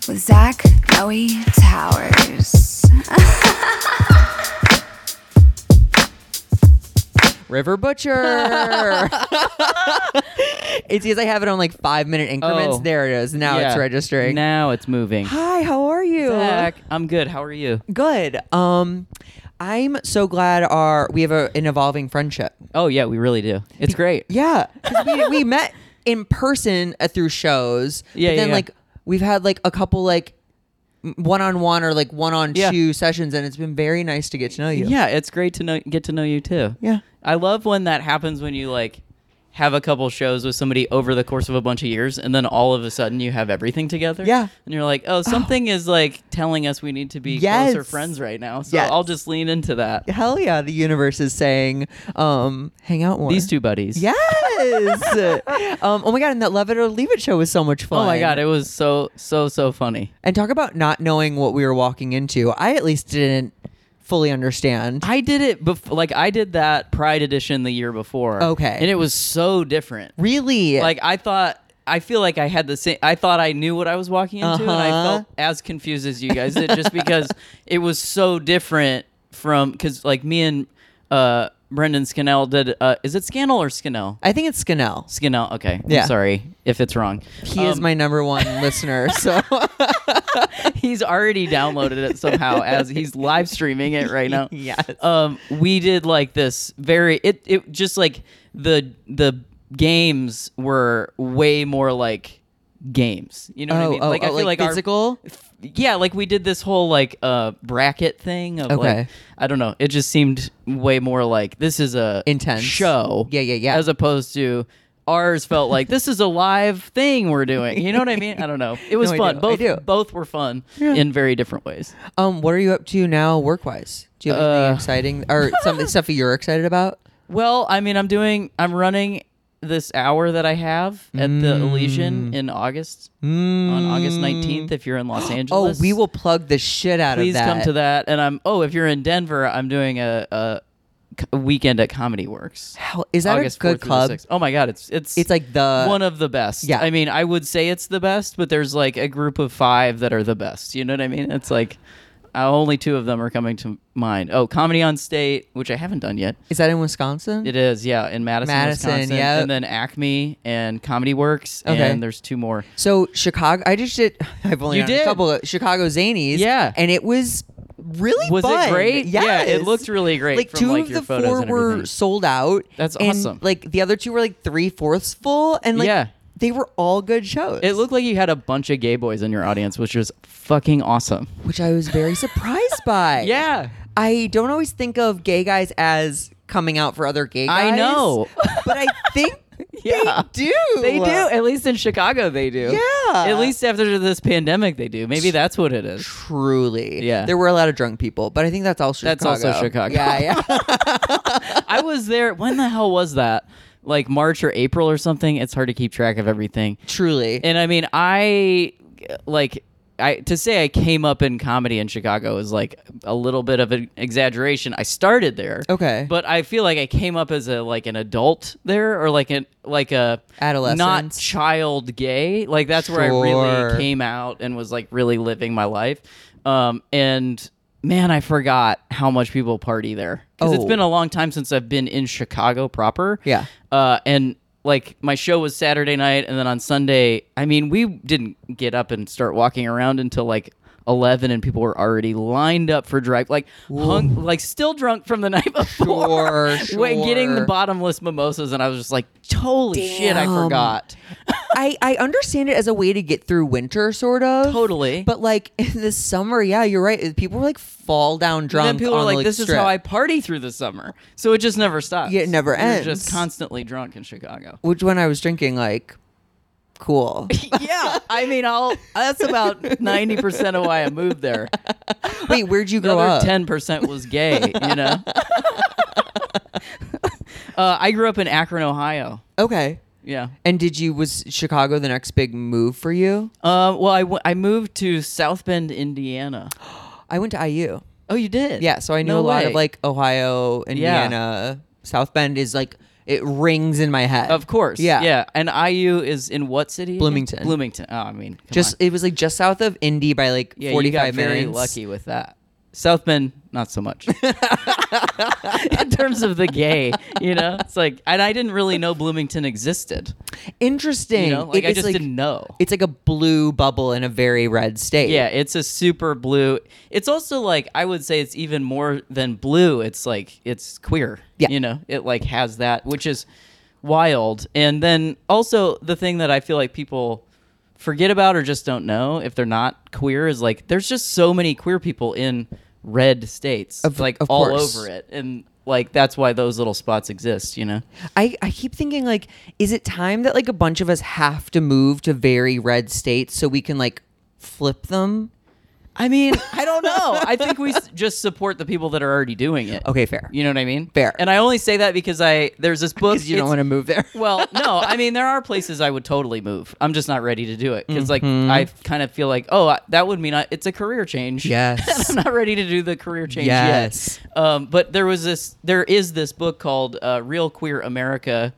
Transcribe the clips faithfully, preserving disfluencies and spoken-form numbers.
with Zach, Noe, Towers. River Butcher. It's because I have it on like five minute increments. Oh. There it is. Now Yeah. it's registering. Now it's moving. Hi, how are you? Zach, I'm good. How are you? Good. Um, I'm so glad our we have a, an evolving friendship. Oh yeah, we really do. It's great. Yeah, 'cause we, we met in person uh, through shows. Yeah, but then yeah, yeah. like we've had like a couple like one on one or like one on Yeah. two sessions, and it's been very nice to get to know you. Yeah, it's great to know get to know you too. Yeah. I love when that happens when you like have a couple shows with somebody over the course of a bunch of years and then all of a sudden you have everything together. Yeah. And you're like, oh, something is like telling us we need to be Yes. closer friends right now. So Yes. I'll just lean into that. Hell yeah, the universe is saying, um, hang out more. These two buddies. Yes. um, oh my god, and that Love It or Leave It show was so much fun. Oh my god, it was so so so funny. And talk about not knowing what we were walking into. I at least didn't fully understand. I did it before, like I did that Pride edition the year before. Okay. And it was so different. Really? Like I thought I feel like I had the same I thought I knew what I was walking into and I Uh-huh. felt as confused as you guys did just because it was so different from cuz like me and uh Brendan Scannell did uh is it Scannell or Scannell? I think it's Scannell. Scannell, okay. Yeah. I'm sorry if it's wrong. He is Um, my number one listener, so he's already downloaded it somehow as he's live streaming it right now. Yes. Um, we did like this very it it just like the the games were way more like games. You know what I Oh, mean? oh, like I oh, feel like like, our- physical? yeah, like we did this whole like uh bracket thing of Okay. like I don't know. It just seemed way more like this is a Intense. show. Yeah, yeah, yeah. As opposed to ours felt like this is a live thing we're doing. You know what I mean? I don't know. It was No, I fun. do. I Both do. both were fun Yeah. in very different ways. Um, what are you up to now, work wise? Do you have anything Uh, exciting or something stuff that you're excited about? Well, I mean, I'm doing, I'm running this hour that I have at the Mm. Elysian in August, on August nineteenth, if you're in Los Oh, Angeles. we will plug the shit out Please of that. come to that. And I'm, oh, if you're in Denver, I'm doing a, a, a weekend at Comedy Works. How, is that August a good fourth through the club? sixth. Oh my God, it's, it's, It's like the one of the best. Yeah. I mean, I would say it's the best, but there's like a group of five that are the best. You know what I mean? It's like, uh, only two of them are coming to mind. Oh, Comedy on State, which I haven't done yet. Is that in Wisconsin? It is, yeah, in Madison, Madison, Wisconsin. yep. And then Acme and Comedy Works, Okay. and there's two more. So Chicago, I just did. I've only You done a did? couple of Chicago Zanies. Yeah. and it was really Was fun. it great? Yes. Yeah, it looked really great Like from, two like, of your the photos four and were everything. sold out. That's and, awesome. Like the other two were like three fourths full, and like Yeah. they were all good shows. It looked like you had a bunch of gay boys in your audience, which was fucking awesome. which I was very surprised by. Yeah. I don't always think of gay guys as coming out for other gay guys. I know. but I think Yeah. they do. They do. At least in Chicago, they do. Yeah. At least after this pandemic, they do. Maybe that's what it is. Truly. Yeah. There were a lot of drunk people, but I think that's also That's Chicago. also Chicago. Yeah, yeah. I was there. When the hell was that? Like March or April or something? It's hard to keep track of everything. Truly. And I mean, I like I to say I came up in comedy in Chicago is like a little bit of an exaggeration. I started there, Okay. but I feel like I came up as a like an adult there, or like an like a Adolescence. not child gay. Like that's where I Sure. really came out and was like really living my life. Um, and man, I forgot how much people party there because it's Oh. been a long time since I've been in Chicago proper. Yeah. Uh, and like my show was Saturday night, and then on Sunday, I mean, we didn't get up and start walking around until like eleven, and people were already lined up for drive, like hung, like still drunk from the night before, Sure, Wait, getting the sure. bottomless mimosas, and I was just like, holy shit, I Damn. forgot. I, I understand it as a way to get through winter, sort of. Totally. But like in the summer, yeah, you're right. People were like fall down And drunk. then people on are like, the, this strip. is how I party through the summer. So it just never stops. Yeah, it never You're ends. just constantly drunk in Chicago. Which when I was drinking, like, cool. Yeah, I mean, I'll. That's about ninety percent of why I moved there. Wait, where'd you The grow other up? ten percent was gay. You know. uh, I grew up in Akron, Ohio. Okay. Yeah. And did you was Chicago the next big move for you? Uh, well, I, w- I moved to South Bend, Indiana. I went to I U. Oh, you did? Yeah, so I knew No a lot way. of like Ohio, Indiana. South Bend is like it rings in my head. Of course. Yeah. Yeah. And I U is in what city? again? Bloomington. Bloomington. Oh, I mean, come Just on. it was like just south of Indy by like Yeah, forty-five you got very minutes. lucky with that. South Bend, not so much. In terms of the gay, you know, it's like, and I didn't really know Bloomington existed. Interesting. You know, like It- I it's just like- didn't know. It's like a blue bubble in a very red state. Yeah, it's a super blue. It's also like I would say it's even more than blue. It's like it's queer. Yeah. You know, it like has that, which is wild. And then also the thing that I feel like people forget about or just don't know if they're not queer is like there's just so many queer people in red states, Of- like of all course. over it. And like that's why those little spots exist, you know? I, I keep thinking like, is it time that like a bunch of us have to move to very red states so we can like flip them? I mean, I don't know. I think we s- just support the people that are already doing it. Okay, fair. You know what I mean? Fair. And I only say that because I there's this book. Because you don't it's- want to move there. Well, no, I mean there are places I would totally move. I'm just not ready to do it because Mm-hmm. like I kind of feel like oh I- that would mean I, it's a career change. Yes. And I'm not ready to do the career change Yes. yet. Um, but there was this there is this book called uh, Real Queer America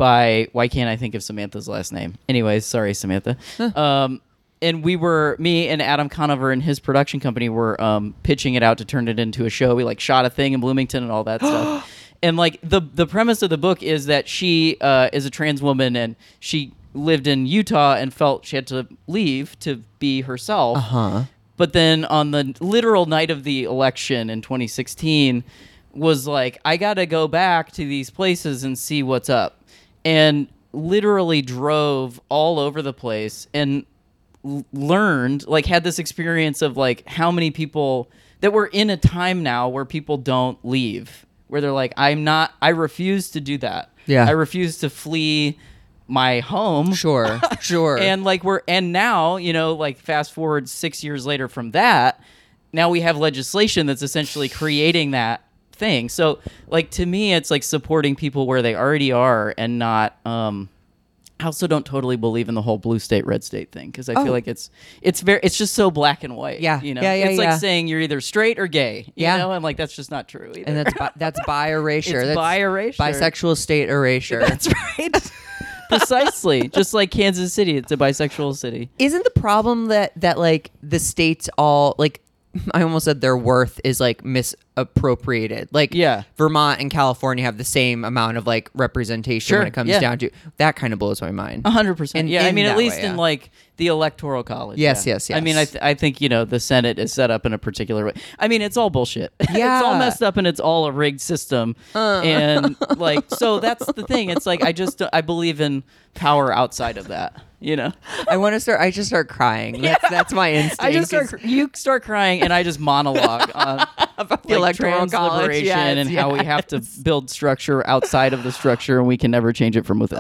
by why can't I think of Samantha's last name? Anyways, sorry Samantha. Um, and we were me and Adam Conover and his production company were um, pitching it out to turn it into a show. We like shot a thing in Bloomington and all that stuff. And like the the premise of the book is that she uh, is a trans woman and she lived in Utah and felt she had to leave to be herself. Huh. But then on the literal night of the election in twenty sixteen was like, I got to go back to these places and see what's up. And literally drove all over the place and l- learned, like had this experience of like how many people that we're in a time now where people don't leave, where they're like, I'm not, I refuse to do that. Yeah. I refuse to flee my home. Sure. Sure. And like we're and now, you know, like fast forward six years later from that, now we have legislation that's essentially creating that thing. So like to me it's like supporting people where they already are and not um I also don't totally believe in the whole blue state, red state thing because I Oh. feel like it's it's very it's just so black and white. Yeah. You know? Yeah, yeah, it's yeah. like saying you're either straight or gay. You Yeah. know, and like that's just not true either. and that's bi- that's bi erasure. It's that's bi erasure. Bisexual state erasure. That's right. Precisely. Just like Kansas City, it's a bisexual city. Isn't the problem that that like the states all like I almost said their worth is like misappropriated. Like Yeah. Vermont and California have the same amount of like representation Sure, when it comes yeah. down to that kind of blows my mind. A hundred percent. In- Yeah, I in mean, at that least way, in yeah. like the electoral college. Yes, yeah. yes, I mean, I yes. th- I think you know the Senate is set up in a particular way. I mean, it's all bullshit. it's all Yeah. messed up and it's all a rigged system. And like, so that's the thing. It's like I just I believe in power outside of that. You know, I want to start. I just start crying. That's that's my instinct. I just start is- cr- you start crying and I just monologue on about the like electoral trans college liberation yes, and how we yes. have to build structure outside of the structure and we can never change it from within.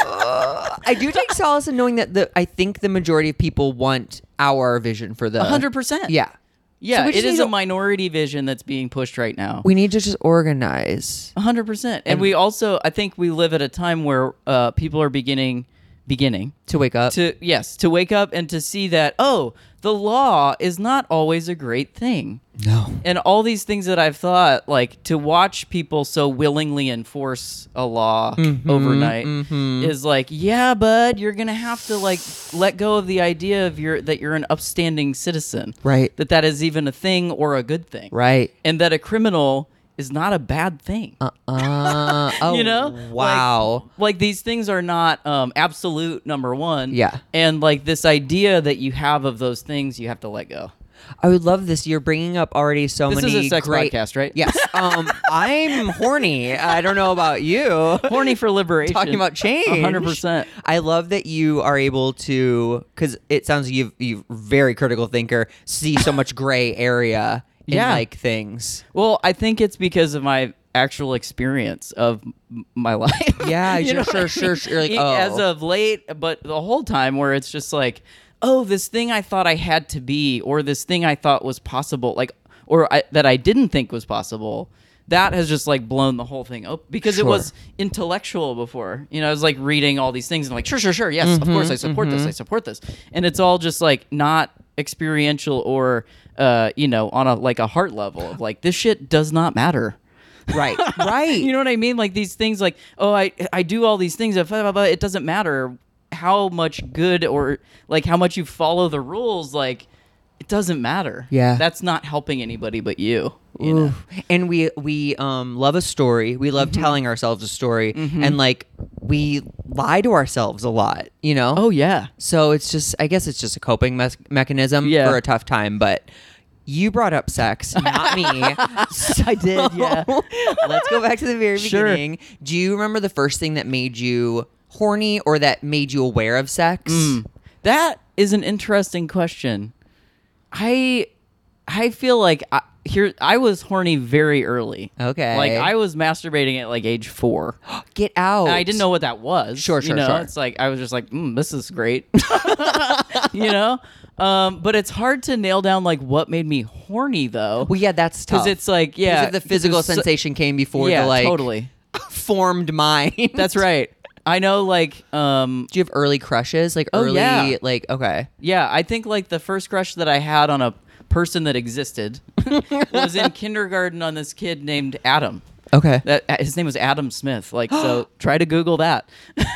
I do take solace in knowing that the I think the majority of people want our vision for the A hundred percent. Yeah. Yeah, So we it just is need a to- minority vision that's being pushed right now. We need to just organize. A hundred percent. And we also, I think we live at a time where uh, people are beginning, beginning To wake up. to, yes, to wake up and to see that, oh, the law is not always a great thing. no. And all these things that I've thought, like to watch people so willingly enforce a law Mm-hmm, overnight is like, yeah, bud, you're gonna have to like let go of the idea of your that you're an upstanding citizen, Right. That that is even a thing or a good thing, Right. And that a criminal is not a bad thing. Uh, oh, You know? Wow. Like, like these things are not um, absolute, number one. Yeah. And like this idea that you have of those things, you have to let go. I would love this. You're bringing up already so This many is a sex great podcast, right? Yes. Um, I'm horny. I don't know about you. Horny for liberation. Talking about change. A hundred percent. I love that you are able to, because it sounds like you've, you've very critical thinker, see so much gray area in Yeah. like things. Well, I think it's because of my actual experience of m- my life. Yeah, You know sure, what I sure, mean? sure. You're like, E- oh. As of late, but the whole time where it's just like, oh, this thing I thought I had to be, or this thing I thought was possible, like, or I, that I didn't think was possible. That has just like blown the whole thing up because Sure. it was intellectual before. You know, I was like reading all these things and like, sure, sure, sure, yes, Mm-hmm, of course, I support this, I support this, and it's all just like not experiential or, uh, you know, on a like a heart level of like this shit does not matter. Right. Right. You know what I mean? Like these things like, oh, I I do all these things, but it doesn't matter how much good or like how much you follow the rules, like it doesn't matter. Yeah. That's not helping anybody but you. You know? And we we um love a story. We love Mm-hmm. telling ourselves a story, and like we lie to ourselves a lot. You know. Oh yeah. So it's just, I guess it's just a coping me- mechanism Yeah. for a tough time. But you brought up sex, not me. I did, yeah. Let's go back to the very Sure. beginning. Do you remember the first thing that made you horny or that made you aware of sex? Mm. That is an interesting question. I I feel like I, here I was horny very early. Okay. Like I was masturbating at like age four. Get out. And I didn't know what that was. Sure, you sure, know? sure. It's like I was just like, mm, this is great. you know? Um, but it's hard to nail down like what made me horny though. Well, yeah, that's tough. Because it's like, yeah. Because if the physical because so- sensation came before yeah, the like totally. formed mind. That's right. I know like um Do you have early crushes? Like Oh, early, yeah. like, okay. yeah, I think like the first crush that I had on a person that existed was in kindergarten on this kid named Adam. Okay. That uh, his name was Adam Smith. Like, so try to Google that.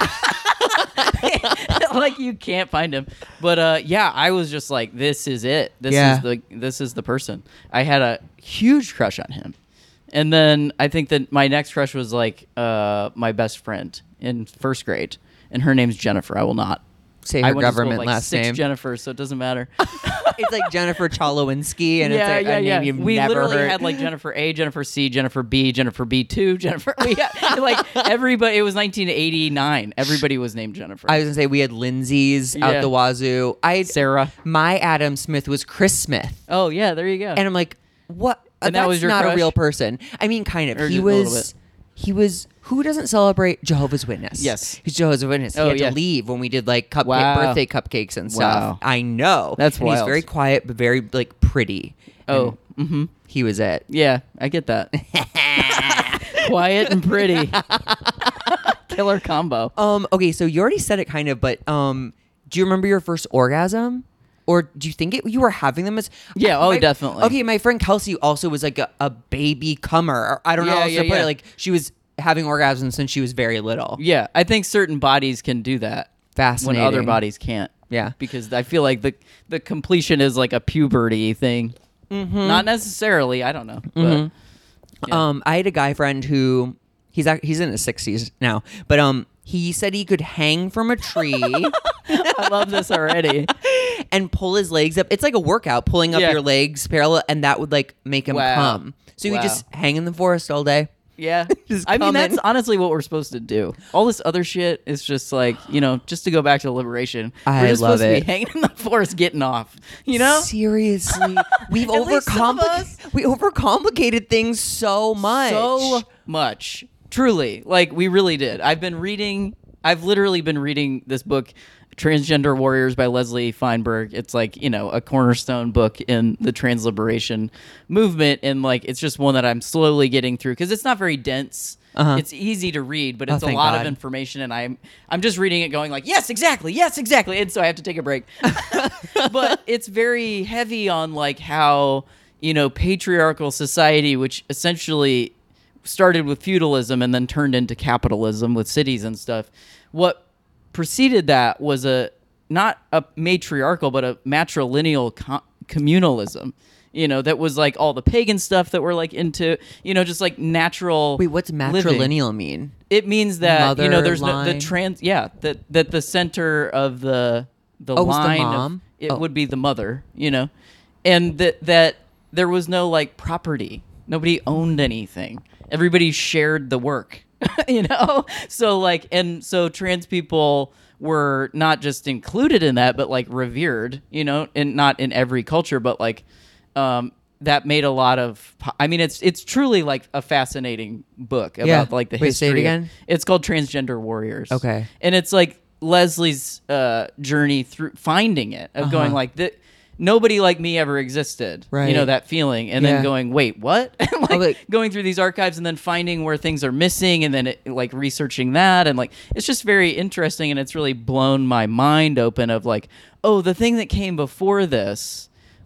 Like you can't find him. But uh, yeah, I was just like, this is it. This Yeah. is the this is the person. I had a huge crush on him. And then I think that my next crush was like uh, my best friend in first grade, and her name's Jennifer. I will not Say I her went to school government with, like, last six name. Jennifers, so it doesn't matter. It's like Jennifer Cholowinski, and yeah, it's like yeah, a yeah. name you've We never literally heard. had like Jennifer A, Jennifer C, Jennifer B, Jennifer B two, Jennifer. We had, like everybody. It was nineteen eighty-nine. Everybody was named Jennifer. I was gonna say we had Lindsay's Yeah. out the wazoo. I Sarah. My Adam Smith was Chris Smith, Oh yeah, there you go. and I'm like, what? And that That's was your not crush? a real person. I mean, kind of. Or He just a little was. bit? He was. Who doesn't celebrate Jehovah's Witness? Yes. he's Jehovah's Witness. He Oh, had yeah. to leave when we did like cupcake Wow. birthday cupcakes and stuff. Wow. I know. That's and He's wild. very quiet but very like pretty. Oh, And mm-hmm. he was it. Yeah, I get that. Quiet and pretty. Killer combo. Um. Okay. So you already said it, kind of, but um, do you remember your first orgasm, or do you think it, you were having them as? Yeah, oh, my- definitely. Okay, my friend Kelsey also was like a, a baby comer. Or I don't know Yeah, how else yeah, to put yeah. it. Like she was having orgasms since she was very little. Yeah, I think certain bodies can do that Fascinating. when other bodies can't. Yeah. Because I feel like the the completion is like a puberty thing. Mm-hmm. Not necessarily. I don't know. But Yeah. Um, I had a guy friend who he's ac- he's in his sixties now, but um, he said he could hang from a tree I love this already. and pull his legs up. It's like a workout, pulling up Yeah. your legs parallel, and that would like make him Wow. come. So he would Wow. just hang in the forest all day. Yeah. Just I mean, coming. that's honestly what we're supposed to do. All this other shit is just like, you know, just to go back to liberation. I we're just love supposed to it. be hanging in the forest getting off. You know? Seriously, we've At least some of overcomplicated us. we overcomplicated things so much. So much. Truly. Like, we really did. I've been reading, I've literally been reading this book, Transgender Warriors by Leslie Feinberg. It's like, you know, a cornerstone book in the trans liberation movement. And like, it's just one that I'm slowly getting through because it's not very dense. Uh-huh. It's easy to read, but Oh, it's a thank lot God. of information. And I'm, I'm just reading it going like, yes, exactly. Yes, exactly. And so I have to take a break. But it's very heavy on like how, you know, patriarchal society, which essentially started with feudalism and then turned into capitalism with cities and stuff. What preceded that was a not a matriarchal but a matrilineal co- communalism, you know, that was like all the pagan stuff that we're like into, you know, just like natural. Wait, what's living. matrilineal mean? It means that you know Mother there's no, the line? trans yeah that that the center of the the Oh, it's the line of- mom? it Oh. would be the mother, you know, and that that there was no like property. Nobody owned anything. Everybody shared the work, you know? So like and so trans people were not just included in that but like revered, you know, and not in every culture but like um that made a lot of po- I mean it's it's truly like a fascinating book about Yeah. like the Wait, say it history. again? It's called Transgender Warriors. Okay. And it's like Leslie's uh, journey through finding it of going Uh-huh. like that. Nobody like me ever existed. Right. You know, that feeling. And Yeah. then going, wait, what? And, like, Oh, like- going through these archives and then finding where things are missing and then it, like researching that. And like, it's just very interesting. And it's really blown my mind open of like, oh, the thing that came before this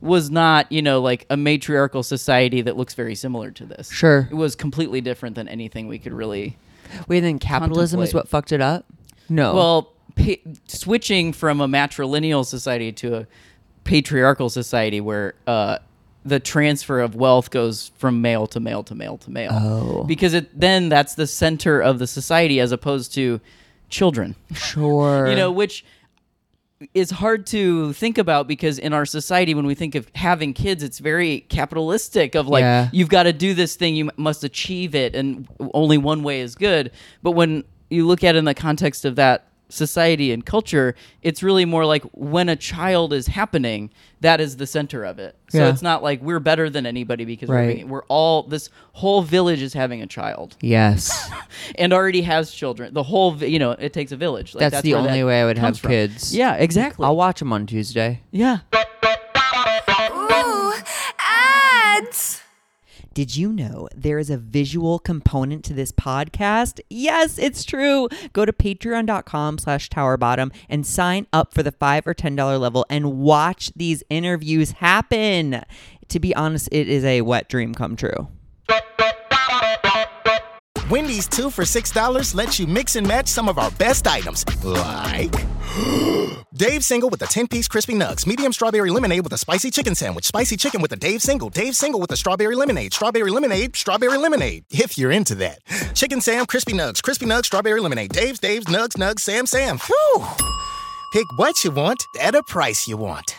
was not, you know, like a matriarchal society that looks very similar to this. Sure. It was completely different than anything we could really. Wait, then capitalism is contemplate. what fucked it up? No. Well, pa- switching from a matrilineal society to a patriarchal society where uh, the transfer of wealth goes from male to male to male to male. Oh. Because it then that's the center of the society as opposed to children. Sure. You know, which is hard to think about because in our society, when we think of having kids, it's very capitalistic of like, Yeah. you've got to do this thing, you must achieve it, and only one way is good. But when you look at it in the context of that society and culture, it's really more like when a child is happening, that is the center of it. So Yeah. it's not like we're better than anybody because Right. we're, being, we're all, this whole village is having a child Yes. and already has children. The whole, vi- you know, it takes a village. Like, That's the where only that way I would comes have from. kids. Yeah, exactly. I'll watch them on Tuesday. yeah. Ooh, ads. Did you know there is a visual component to this podcast? Yes, it's true. Go to patreon.com slash towerbottom and sign up for the five or ten dollar level and watch these interviews happen. To be honest, it is a wet dream come true. Wendy's two for six dollars lets you mix and match some of our best items, like Dave Single with a ten-piece crispy nugs, medium strawberry lemonade with a spicy chicken sandwich, spicy chicken with a Dave Single, Dave Single with a strawberry lemonade, strawberry lemonade, strawberry lemonade, if you're into that. Chicken Sam, crispy nugs, crispy nugs, strawberry lemonade, Dave's, Dave's, nugs, nugs, Sam, Sam. Whew. Pick what you want at a price you want.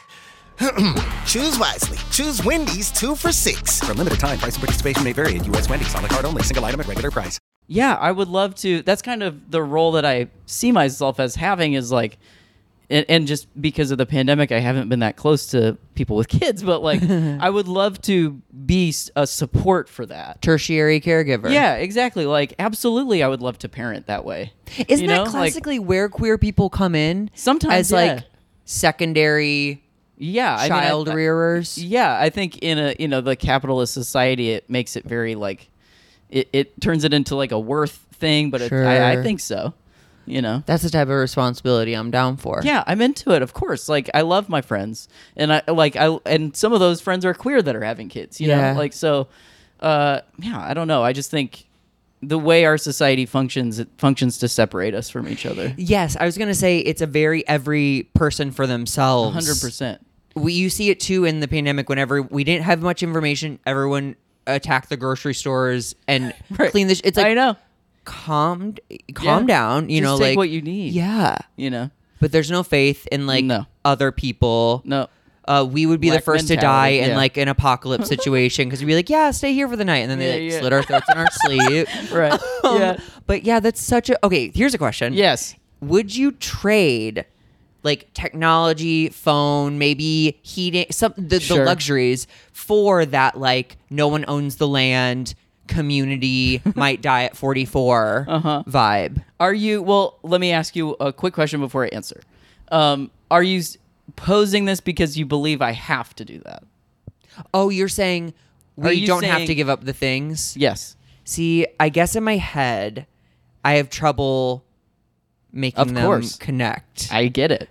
Choose wisely. Choose Wendy's two for six. For a limited time, price and participation may vary at U S Wendy's. On the card only. Single item at regular price. Yeah, I would love to. That's kind of the role that I see myself as having is like, and, and just because of the pandemic, I haven't been that close to people with kids, but like, I would love to be s- a support for that. Tertiary caregiver. Yeah, exactly. Like, absolutely, I would love to parent that way. Isn't You that know? Like, classically where queer people come in? Sometimes, as yeah. like secondary yeah, I mean, I- child I- rearers. Yeah, I think in a you know the capitalist society, it makes it very like, it, it turns it into like a worth thing. But it, I, I Sure. think so. You know. That's the type of responsibility I'm down for. Yeah, I'm into it. Of course, like I love my friends, and I like I and some of those friends are queer that are having kids. You Yeah. know, like so. Uh, yeah, I don't know. I just think the way our society functions, it functions to separate us from each other. Yes, I was gonna say it's a very every person for themselves. Hundred percent. We you see it too in the pandemic. Whenever we didn't have much information, everyone attacked the grocery stores and Right. clean the. Sh- it's like I know. calm, calm Yeah. down. You Just know, take like what you need. Yeah, You know. but there's no faith in like No. other people. No. Uh, we would be the Black first to die mentality, in yeah. like an apocalypse situation because we'd be like, yeah, stay here for the night, and then they Yeah, like, yeah. slit our throats in our sleep. Right. Um, yeah. But yeah, that's such a okay. Here's a question. Yes. Would you trade like technology, phone, maybe heating, some the, the Sure. luxuries for that like no one owns the land, community might die at forty-four Uh-huh. vibe? Are you? Well, let me ask you a quick question before I answer. Um, are you s- posing this because you believe I have to do that? Oh, you're saying Are we you don't have saying- to give up the things? Yes. See, I guess in my head, I have trouble making Of them course. connect. I get it.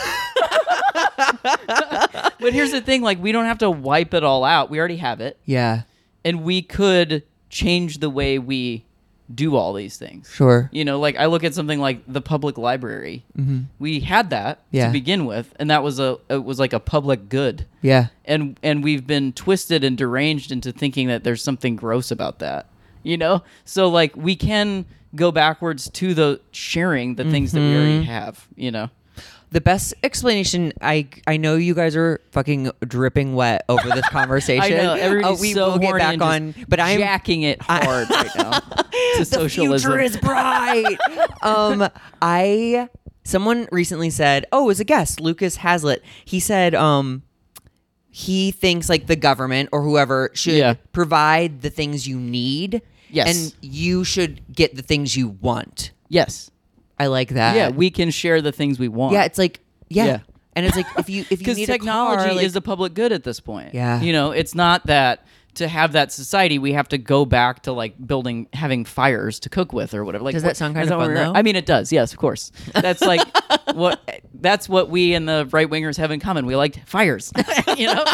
But here's the thing, like we don't have to wipe it all out. We already have it. yeah, And we could change the way we do all these things. sure. You know, like I look at something like the public library. Mm-hmm. We had that Yeah. to begin with, and that was a it was like a public good. Yeah. And and we've been twisted and deranged into thinking that there's something gross about that. You know? So like we can go backwards to the sharing the things that we already have, you know. The best explanation, I I know you guys are fucking dripping wet over this conversation. I know everybody's Uh, we so will get horny back and on, just but I'm jacking it hard right now to the socialism. future is bright. um, I someone recently said, oh, as a guest, Lucas Hazlitt. He said, um, he thinks like the government or whoever should Yeah. provide the things you need. Yes. and you should get the things you want. Yes. I like that. Yeah, we can share the things we want. Yeah, it's like yeah. Yeah. And it's like if you if you Because need technology a car, like, is the public good at this point. Yeah. You know, it's not that to have that society, we have to go back to like building, having fires to cook with or whatever. Like, Does that what- sound kind is of what fun, we're- though? I mean, it does. Yes, of course. That's like what that's what we and the right wingers have in common. We liked fires, you know.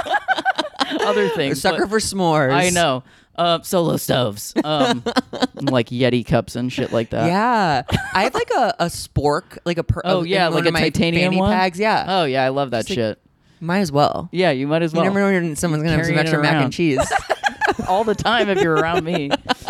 Other things. A sucker but- for s'mores. I know. Uh, solo stoves, um, like Yeti cups and shit like that. Yeah, I have like a, a spork, like a per- Oh in yeah, one like of a my titanium fanny one. pads. Yeah. Oh yeah, I love that Just like- shit. Might as well. Yeah, you might as well. You never know when someone's gonna have some Carrying it extra mac around. and cheese. all the time if you're around me.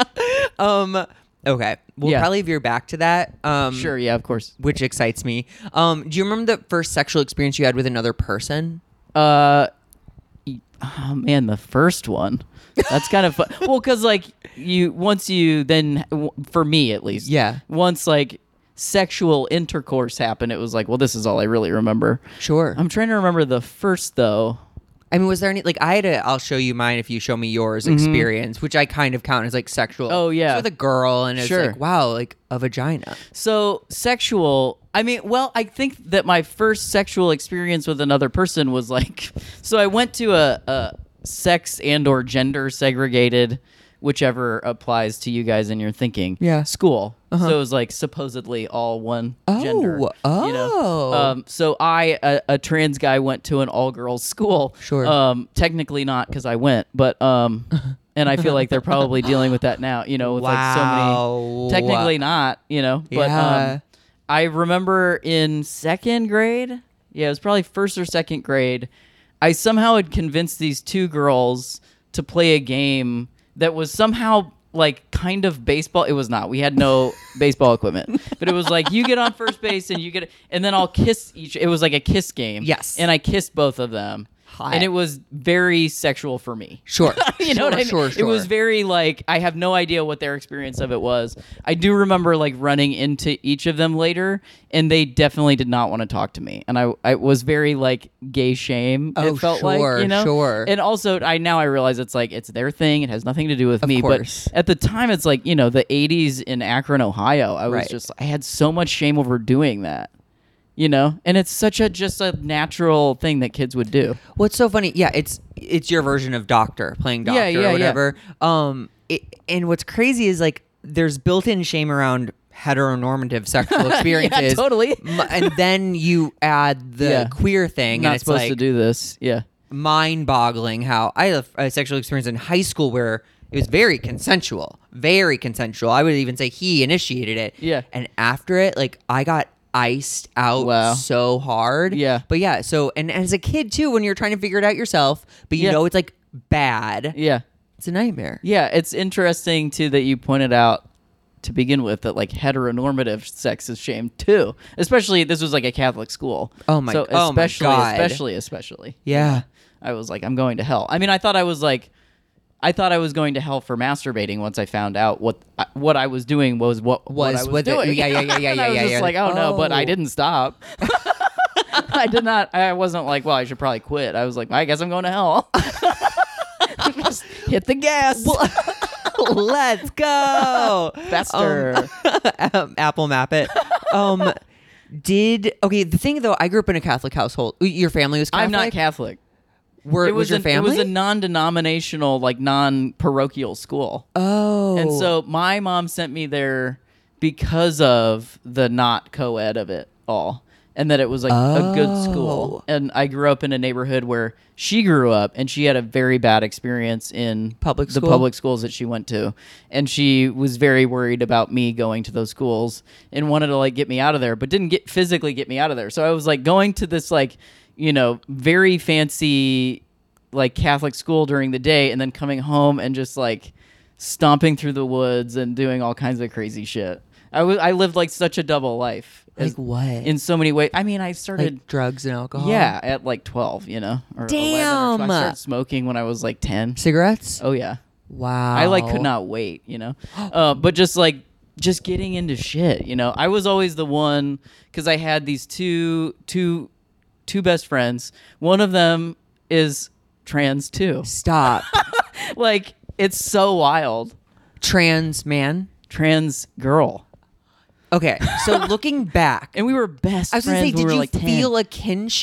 um. Okay, we'll Yeah. probably veer back to that. Um, Sure, yeah, of course. Which excites me. Um. Do you remember the first sexual experience you had with another person? Uh, y- oh man, the first one. That's kind of fun. Well, because like you, once you then, w- for me at least, Yeah. Once like sexual intercourse happened, it was like, well, this is all I really remember. Sure. I'm trying to remember the first though. I mean, was there any like I had a I'll show you mine if you show me yours experience, which I kind of count as like sexual. Oh, yeah. It's with a girl, and it's Sure. like wow, like a vagina. So sexual. I mean, well, I think that my first sexual experience with another person was like, so I went to a, a sex and or gender segregated, whichever applies to you guys in your thinking. Yeah. School. So it was like supposedly all one Oh, gender. You know? oh. Um, so I, a, a trans guy, went to an all girls school. Sure. Um, technically not because I went, but um, and I feel like they're probably dealing with that now. You know, with like so Wow. many. Technically not. You know, but Yeah. um, I remember in second grade. Yeah, it was probably first or second grade. I somehow had convinced these two girls to play a game that was somehow like kind of baseball. It was not. We had no baseball equipment, but it was like you get on first base and you get, and then I'll kiss each. It was like a kiss game. Yes. and I kissed both of them. Hot. And it was very sexual for me. Sure. You know Sure, what I mean? Sure, It sure. was very like I have no idea what their experience of it was. I do remember like running into each of them later, and they definitely did not want to talk to me. And I, I was very like gay shame. Oh, it felt sure, like you know. sure. And also, I now I realize it's like it's their thing. It has nothing to do with Of me. course. But at the time, it's like you know the eighties in Akron, Ohio. I was Right. just I had so much shame over doing that. You know, and it's such a just a natural thing that kids would do. What's so funny? Yeah, it's it's your version of doctor playing doctor Yeah, yeah, or yeah. whatever. Um, it, and what's crazy is like there's built-in shame around heteronormative sexual experiences. totally. M- and then you add the Yeah. queer thing, Not and it's supposed like to do this. Yeah. mind-boggling how I had a, a sexual experience in high school where it was very consensual, very consensual. I would even say he initiated it. Yeah. And after it, like I got iced out Wow. so hard. Yeah. But yeah, so and as a kid too, when you're trying to figure it out yourself, but you Yeah. know it's like bad, Yeah. it's a nightmare. Yeah, it's interesting too that you pointed out to begin with that like heteronormative sex is shamed too. Especially this was like a Catholic school. Oh my- so oh my especially God. especially especially. Yeah. I was like I'm going to hell. I mean, I thought I was like I thought I was going to hell for masturbating once I found out what I- what I was doing was what what Was I was what the- doing. yeah, yeah, yeah, yeah, And yeah, I was yeah, just yeah. like, oh, no, but I Oh. didn't stop. I did not. I wasn't like, well, I should probably quit. I was like, I guess I'm going to hell. Just hit the gas. Let's go. Faster. Um, Apple Map it. Um, did okay? The thing though, I grew up in a Catholic household. Your family was Catholic. I'm not Catholic. Were, It was, was, your an- family? It was a non-denominational, like non-parochial school. oh, And so my mom sent me there because of the not co-ed of it all. And that it was like a good school. Oh. And I grew up in a neighborhood where she grew up and she had a very bad experience in Public the school? public schools that she went to. And she was very worried about me going to those schools and wanted to like get me out of there, but didn't get physically get me out of there. So I was like going to this like, you know, very fancy like Catholic school during the day and then coming home and just like stomping through the woods and doing all kinds of crazy shit. I was I lived like such a double life. Like as- what? In so many ways. I mean, I started like drugs and alcohol. yeah, at like twelve, you know. Or eleven or Damn. twelve. I started smoking when I was like ten. cigarettes. Oh yeah. Wow. I like could not wait, you know. Uh, but just like just getting into shit, you know. I was always the one cuz I had these two two two best friends. One of them is trans too. Stop. Like it's so wild. Trans man. Trans girl. Okay, so looking back, And we were best I was gonna friends say, when did we were you like ten. feel a kinship?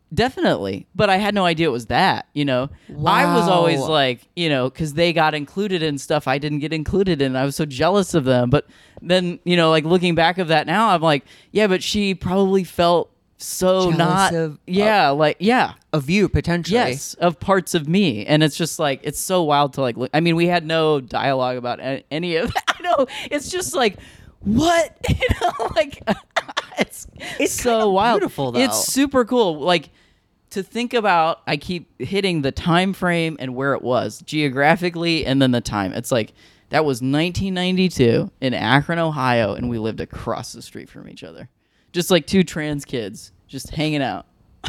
Definitely. But I had no idea it was that, you know. I was always Wow. like, you know, because they got included in stuff I didn't get included in. I was so jealous of them. But then, you know, like looking back of that now, I'm like, yeah, but she probably felt so Jealous not. of- yeah, like, yeah. Of you, potentially. Yes, of parts of me. And it's just like, it's so wild to like look. I mean, we had no dialogue about a- any of that. I know. It's just like, what? You know, like, it's, It's so kinda wild. beautiful, though. It's super cool. Like, to think about, I keep hitting the time frame and where it was geographically and then the time. It's like, that was nineteen ninety-two in Akron, Ohio, and we lived across the street from each other. Just like two trans kids just hanging out.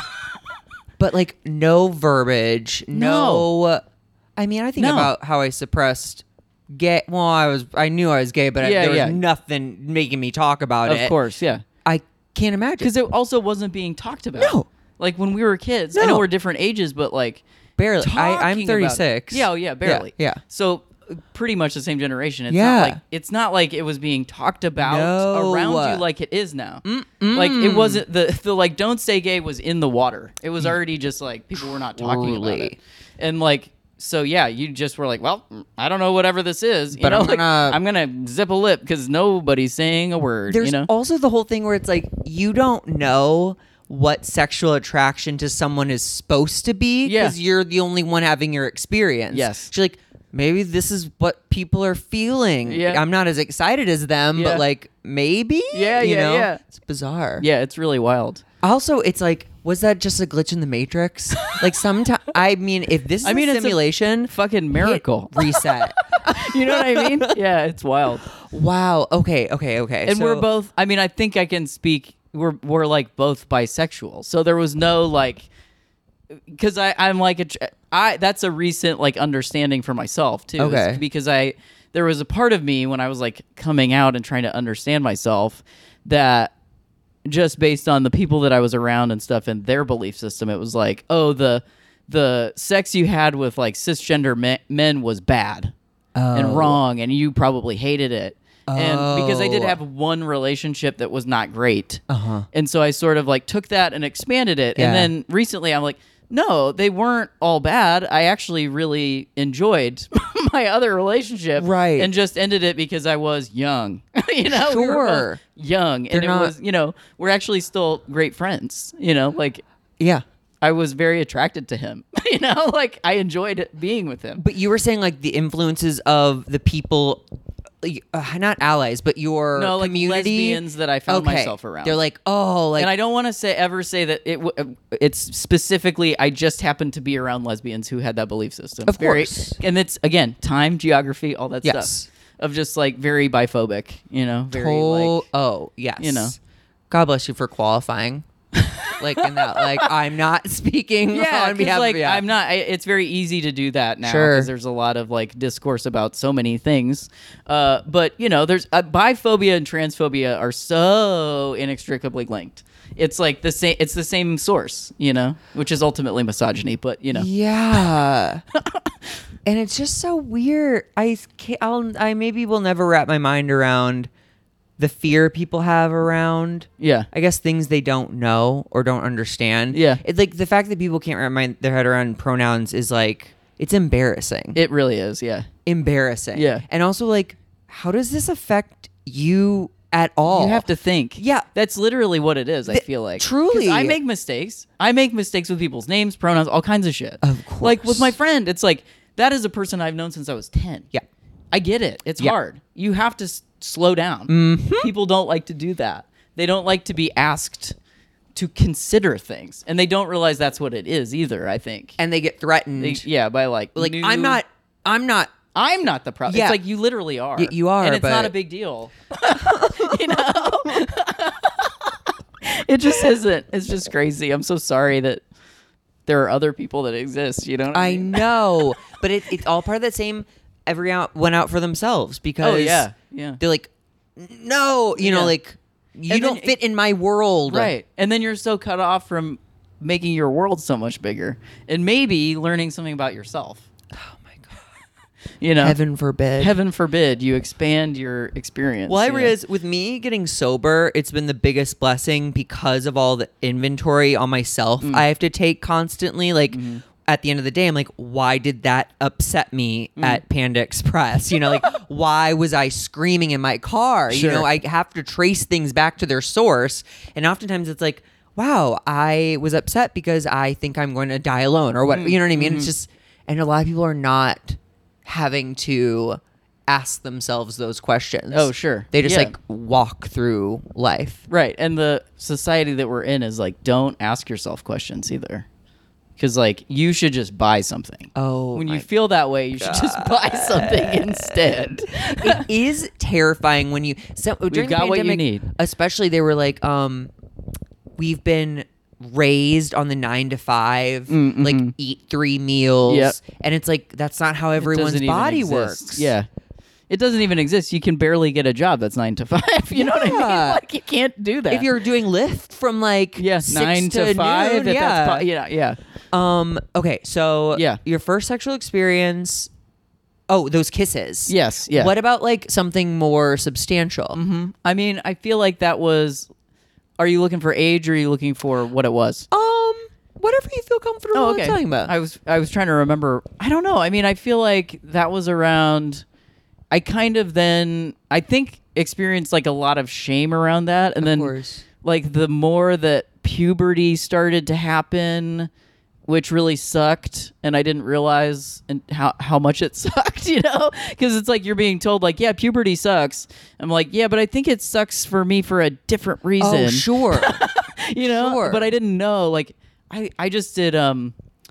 But like no verbiage, no. No. I mean, I think No. about how I suppressed gay. Well, I was, I knew I was gay, but I, Yeah, there was yeah. nothing making me talk about it. Of course, yeah. I can't imagine. Because it also wasn't being talked about. No. Like when we were kids, I know No. we're different ages, but like Barely. I, I'm talking about- thirty-six. Yeah, oh yeah, barely. Yeah. So uh, pretty much the same generation. It's Yeah. not like it's not like it was being talked about No. around you like it is now. Like it wasn't the the like don't say gay was in the water. It was already just like people were not talking about Truly. it. And like so yeah, you just were like, well, I don't know whatever this is. You But know, I'm like, gonna- I'm gonna zip a lip because nobody's saying a word. There's you know? also the whole thing where it's like you don't know what sexual attraction to someone is supposed to be Yeah. because you're the only one having your experience. Yes. She's like, maybe this is what people are feeling. Yeah. I'm not as excited as them, Yeah. but like maybe. Yeah, you yeah, know? yeah. It's bizarre. Yeah, it's really wild. Also, it's like, was that just a glitch in the Matrix? Like sometimes, I mean, if this is I mean, a it's a simulation, Fucking hit miracle. reset. You know what I mean? Yeah, it's wild. Wow. Okay. Okay. Okay. And So- we're both. I mean, I think I can speak. We're we're like both bisexual, so there was no like, because I I'm like a tr- I that's a recent like understanding for myself too. is Okay. Because I there was a part of me when I was like coming out and trying to understand myself that just based on the people that I was around and stuff and their belief system, it was like, oh, the the sex you had with like cisgender me- men was bad and wrong, and you probably hated it. And because I did Oh. have one relationship that was not great. Uh-huh. And so I sort of like took that and expanded it. Yeah. And then recently I'm like, no, they weren't all bad. I actually really enjoyed my other relationship. Right. And just ended it because I was young. you know, we were both Sure. young. And They're it not- was, you know, we're actually still great friends. You know, like yeah. I was very attracted to him. you know, like I enjoyed it being with him. But you were saying like the influences of the people, like, uh, not allies, but your No, like community. lesbians that I found Okay. myself around. They're like, oh, like and I don't want to say ever say that it. W- it's specifically I just happened to be around lesbians who had that belief system. Of Very- course. and it's again time, geography, all that Yes. stuff of just like very biphobic. You know, very oh, like oh, yes. you know. God bless you for qualifying. Like in that, like I'm not speaking yeah. on 'cause, behalf like of yeah. I'm not. I, it's very easy to do that now Sure. because there's a lot of like discourse about so many things. Uh, but you know, there's uh, biphobia and transphobia are so inextricably linked. It's like the same. It's the same source. You know, which is ultimately misogyny. But you know. Yeah. And it's just so weird. I can't, I'll, I maybe will never wrap my mind around the fear people have around. Yeah. I guess things they don't know or don't understand. Yeah. It's like the fact that people can't wrap my, their head around pronouns is like, it's embarrassing. It really is. Yeah. embarrassing. Yeah. And also like, how does this affect you at all? You have to think. Yeah. That's literally what it is, I Th- feel like. truly. 'Cause I make mistakes. I make mistakes with people's names, pronouns, all kinds of shit. Of course. Like with my friend, it's like, that is a person I've known since I was ten. Yeah. I get it. It's Yeah. hard. You have to s- slow down. Mm-hmm. People don't like to do that. They don't like to be asked to consider things. And they don't realize that's what it is either, I think. And they get threatened. They- yeah, by like, like, new- I'm not, I'm not. I'm not the problem. Yeah. It's like you literally are. Y- you are, and it's not but- a big deal. you know, it just isn't. It's just crazy. I'm so sorry that there are other people that exist. You know, what I, I mean? know, but it, it's all part of that same. Every out went out for themselves because Oh yeah, yeah. they're like, no, you know, Yeah. like you And then don't fit in my world, Right, and then you're so cut off from making your world so much bigger, and maybe learning something about yourself. Oh my god, You know, Heaven forbid. heaven forbid you expand your experience. Well, I you know? realize with me getting sober, it's been the biggest blessing because of all the inventory on myself Mm. I have to take constantly. Like, Mm-hmm. at the end of the day, I'm like, why did that upset me Mm. at Panda Express? You know, like, why was I screaming in my car? You Sure. know, I have to trace things back to their source. And oftentimes it's like, wow, I was upset because I think I'm going to die alone or what. Mm. You know what I mean? Mm-hmm. It's just, and a lot of people are not having to ask themselves those questions. Oh, sure. They just Yeah. like walk through life. Right. And the society that we're in is like, don't ask yourself questions either. Because, like, you should just buy something. Oh, When my you feel that way, you should just buy something instead. It is terrifying when you so, during got the what you pandemic, need. especially they were like, um, we've been raised on the nine to five, like eat three meals. Mm, Yep. And it's like that's not how It everyone's doesn't even body exist. works. Yeah. It doesn't even exist. You can barely get a job that's nine to five. You know what I mean? Yeah. Like, you can't do that. If you're doing Lyft from like yeah, six nine to, five. noon, if yeah. That's po- yeah, yeah. Um. Okay. So Yeah. your first sexual experience. Oh, those kisses. Yes, yeah. What about like something more substantial? Mm-hmm. I mean, I feel like that was. Are you looking for age, or are you looking for what it was? Um. Whatever you feel comfortable Oh, okay. talking about. I was I was trying to remember. I don't know. I mean, I feel like that was around. I kind of then I think experienced like a lot of shame around that, and then course. like the more that puberty started to happen, which really sucked, and I didn't realize and how how much it sucked, you know, because it's like you're being told like, yeah, puberty sucks. I'm like, yeah, but I think it sucks for me for a different reason. Oh, sure. you know, Sure. but I didn't know. Like, I I just did um,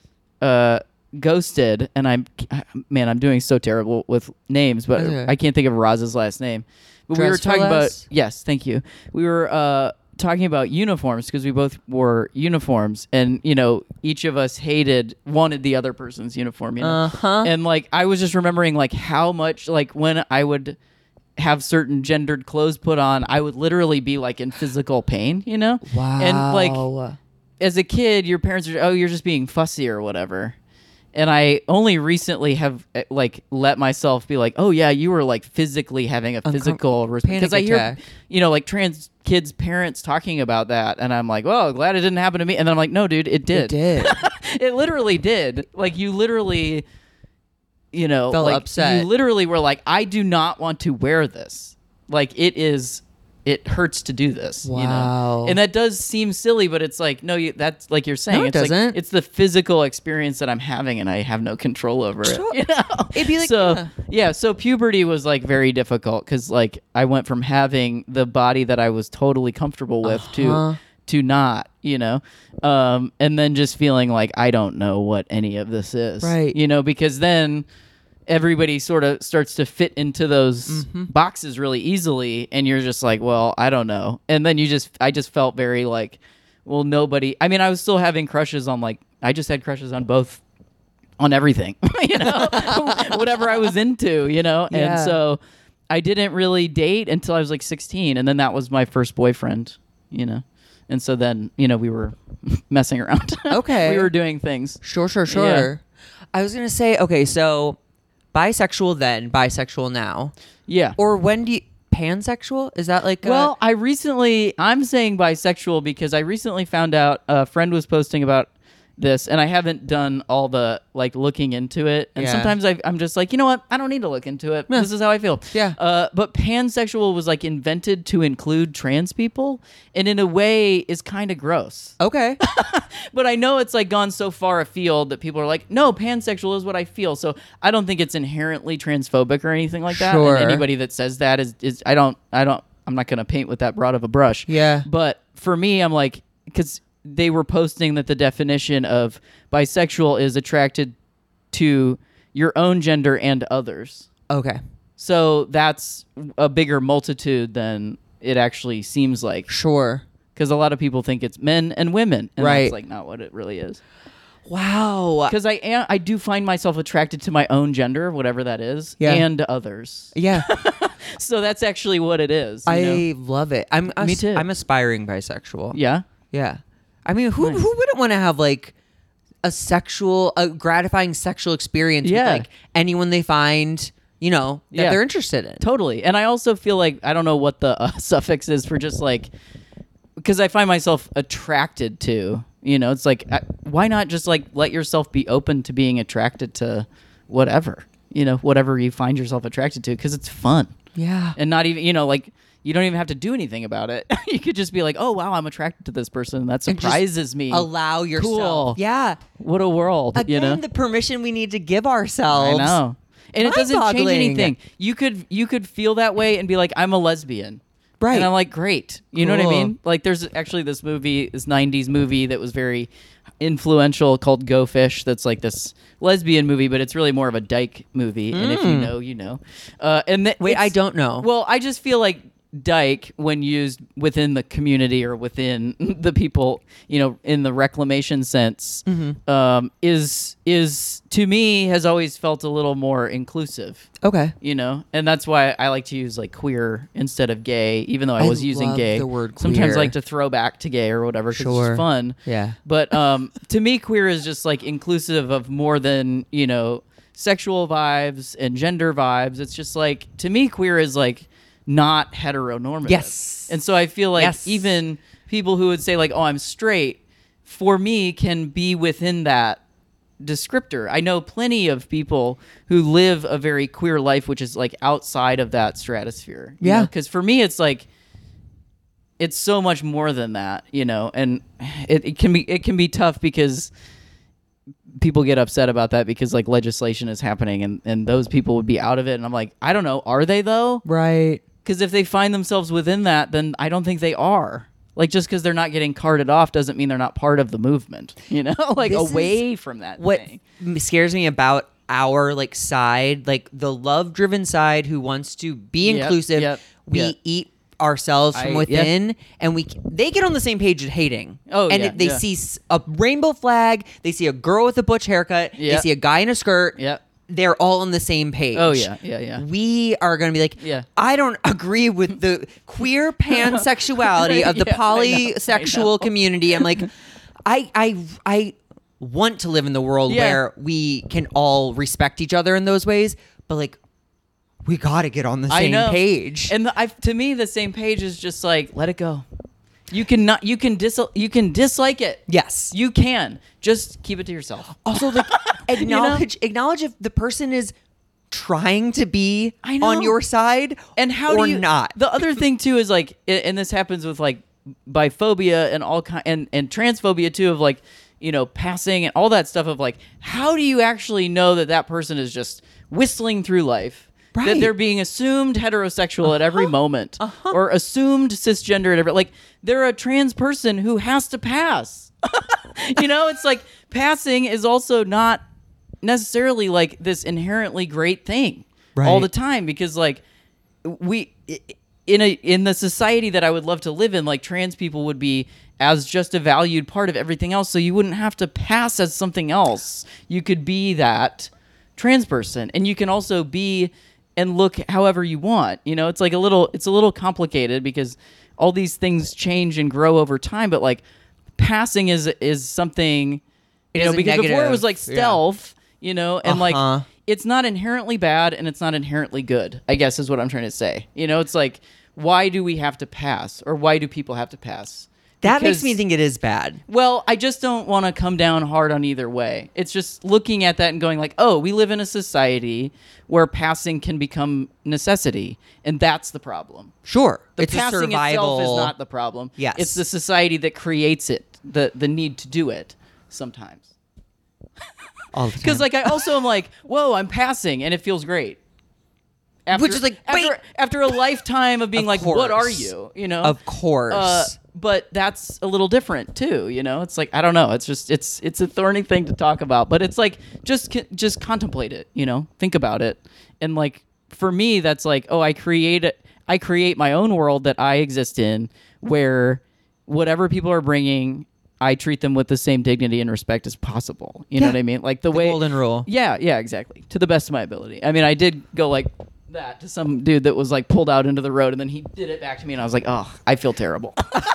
uh, Ghosted, and I'm man, I'm doing so terrible with names, but Okay. I can't think of Roz's last name. But we were Dress for talking about Less? yes, thank you. We were uh talking about uniforms because we both wore uniforms, and you know, each of us hated wanted the other person's uniform. You know, Uh-huh. and like I was just remembering like how much like when I would have certain gendered clothes put on, I would literally be like in physical pain, you know? Wow. And like as a kid, your parents are, oh, you're just being fussy or whatever. And I only recently have uh, like let myself be like, oh yeah, you were like physically having a physical response. Because I hear, attack. you know, like trans kids' parents talking about that, and I'm like, well, glad it didn't happen to me. And then I'm like, no, dude, it did. It did. It literally did. Like you literally, you know, Felt like upset. you literally were like, I do not want to wear this. Like it is, it hurts to do this. You Wow. know? And that does seem silly, but it's like, no, you, that's like you're saying. No, it it's doesn't. Like, it's the physical experience that I'm having, and I have no control over it. Sure. You know? It'd be like, so yeah. yeah. So puberty was like very difficult because like I went from having the body that I was totally comfortable with Uh-huh. to to not, you know, um, and then just feeling like I don't know what any of this is, Right. You know, because then everybody sort of starts to fit into those Mm-hmm. boxes really easily, and you're just like, well, I don't know, and then you just, I just felt very like, well, nobody. I mean, I was still having crushes on like, I just had crushes on both, on everything, you know, whatever I was into, you know, Yeah. and so I didn't really date until I was like sixteen, and then that was my first boyfriend, you know. And so then, you know, we were messing around. Okay. We were doing things. Sure, sure, sure. I was gonna say, okay, so bisexual then, bisexual now, Yeah. or when do you pansexual? Is that like a, Well, I recently, I'm saying bisexual because I recently found out a friend was posting about this, and I haven't done all the like looking into it. And Yeah. sometimes I, I'm just like, you know what? I don't need to look into it. This is how I feel. Yeah. Uh, but pansexual was like invented to include trans people, and in a way is kind of gross. okay? But I know it's like gone so far afield that people are like, no, pansexual is what I feel. So I don't think it's inherently transphobic or anything like that. Sure. And anybody that says that is, is I don't, I don't, I'm not going to paint with that broad of a brush. Yeah. But for me, I'm like, because they were posting that the definition of bisexual is attracted to your own gender and others. Okay, So that's a bigger multitude than it actually seems like. sure. Because a lot of people think it's men and women, and Right. that's like not what it really is. Wow. Because I am, I do find myself attracted to my own gender, whatever that is, Yeah. and others. Yeah, So that's actually what it is. you I know? love it. I'm Me as- too. I'm aspiring bisexual. yeah. Yeah. I mean, who Nice. who wouldn't want to have like a sexual, a gratifying sexual experience Yeah. with like anyone they find, you know, that Yeah. they're interested in. Totally. And I also feel like I don't know what the uh, suffix is for just like because I find myself attracted to, you know, it's like I, why not just like let yourself be open to being attracted to whatever, you know, whatever you find yourself attracted to because it's fun. Yeah. And not even, you know, like you don't even have to do anything about it. You could just be like, "Oh, wow, I'm attracted to this person. That And just surprises me." Allow yourself. Cool. Yeah. What a world, Again, you know. the permission we need to give ourselves. I know. And it doesn't change Mind-boggling. anything. You could you could feel that way and be like, I'm a lesbian. Right. And I'm like, great. You know what I Cool. mean? Like there's actually this movie, this nineties movie that was very influential called Go Fish that's like this lesbian movie, but it's really more of a dyke movie. And if you know, you know. Uh, and th- Wait, I it's- don't know. Well, I just feel like dyke when used within the community or within the people, you know, in the reclamation sense, Mm-hmm. um, is is to me has always felt a little more inclusive. Okay. You know, and that's why I like to use like queer instead of gay, even though I, I was using love gay. the word Sometimes queer. I like to throw back to gay or whatever because it's Sure. just fun. Yeah. But um, to me, queer is just like inclusive of more than, you know, sexual vibes and gender vibes. It's just like, to me, queer is like not heteronormative. Yes. And so I feel like Yes. even people who would say like, oh, I'm straight, for me can be within that descriptor. I know plenty of people who live a very queer life, which is like outside of that stratosphere. Yeah. Because for me, it's like, it's so much more than that, you know, and it, it can be it can be tough because people get upset about that because like legislation is happening and, and those people would be out of it. And I'm like, I don't know. Are they though? Right. Because if they find themselves within that, then I don't think they are. Like just because they're not getting carted off doesn't mean they're not part of the movement, you know, like This away is from that What thing. m- scares me about our like side, like the love driven side who wants to be Yep, inclusive, yep, we yep. eat ourselves from I- within and we c- they get on the same page at hating. Oh, and yeah, it, they yeah. see s- a rainbow flag, they see a girl with a butch haircut, they Yep. see a guy in a skirt. Yep. They're all on the same page. Oh, yeah, yeah, yeah. We are going to be like, Yeah. I don't agree with the queer pansexuality of the Yeah, I know, I polysexual know. community. I'm like, I, I, I want to live in the world Yeah. where we can all respect each other in those ways, but like, we got to get on the I same know. page. And the, I, to me, the same page is just like, let it go. You can not. You can dis. You can dislike it. Yes. You can. Just keep it to yourself. Also, like, acknowledge, acknowledge if the person is trying to be I know. on your side And how or do you not. The other thing too is like, i- and this happens with like biphobia and all kind and and transphobia too, of like, you know, passing and all that stuff of like, how do you actually know that that person is just whistling through life? That Right. they're being assumed heterosexual at every moment, or assumed cisgender at every like they're a trans person who has to pass. You know, it's like passing is also not necessarily like this inherently great thing all Right. the time because like we in a in the society that I would love to live in, like trans people would be as just a valued part of everything else, so you wouldn't have to pass as something else. You could be that trans person, and you can also be and look however you want. You know, it's like a little it's a little complicated because all these things change and grow over time, but like passing is is something, you know, is a because before it negative, was like yeah. stealth, you know, and Uh-huh. like it's not inherently bad and it's not inherently good, I guess is what I'm trying to say. You know, it's like, why do we have to pass, or why do people have to pass? That makes Because- me think it is bad. Well, I just don't want to come down hard on either way. It's just looking at that and going like, oh, we live in a society where passing can become necessity, and that's the problem. Sure. The it's a passing survival. itself is not the problem. Yes. It's the society that creates it, the the need to do it sometimes. all the time. Because like I also am like, whoa, I'm passing, and it feels great. After, Which is like, after wait. after a lifetime of being Of like, what are course. you? You know, Of course. Uh, but that's a little different too. You know, it's like I don't know. It's just it's it's a thorny thing to talk about, but it's like just c- just contemplate it. You know, think about it, and like for me, that's like, oh, I create it. I create my own world that I exist in, where whatever people are bringing, I treat them with the same dignity and respect as possible. You know Yeah. what I mean? Like the, The way golden rule. Yeah, yeah, exactly. To the best of my ability. I mean, I did go like that to some dude that was like pulled out into the road, and then he did it back to me, and I was like, oh, I feel terrible.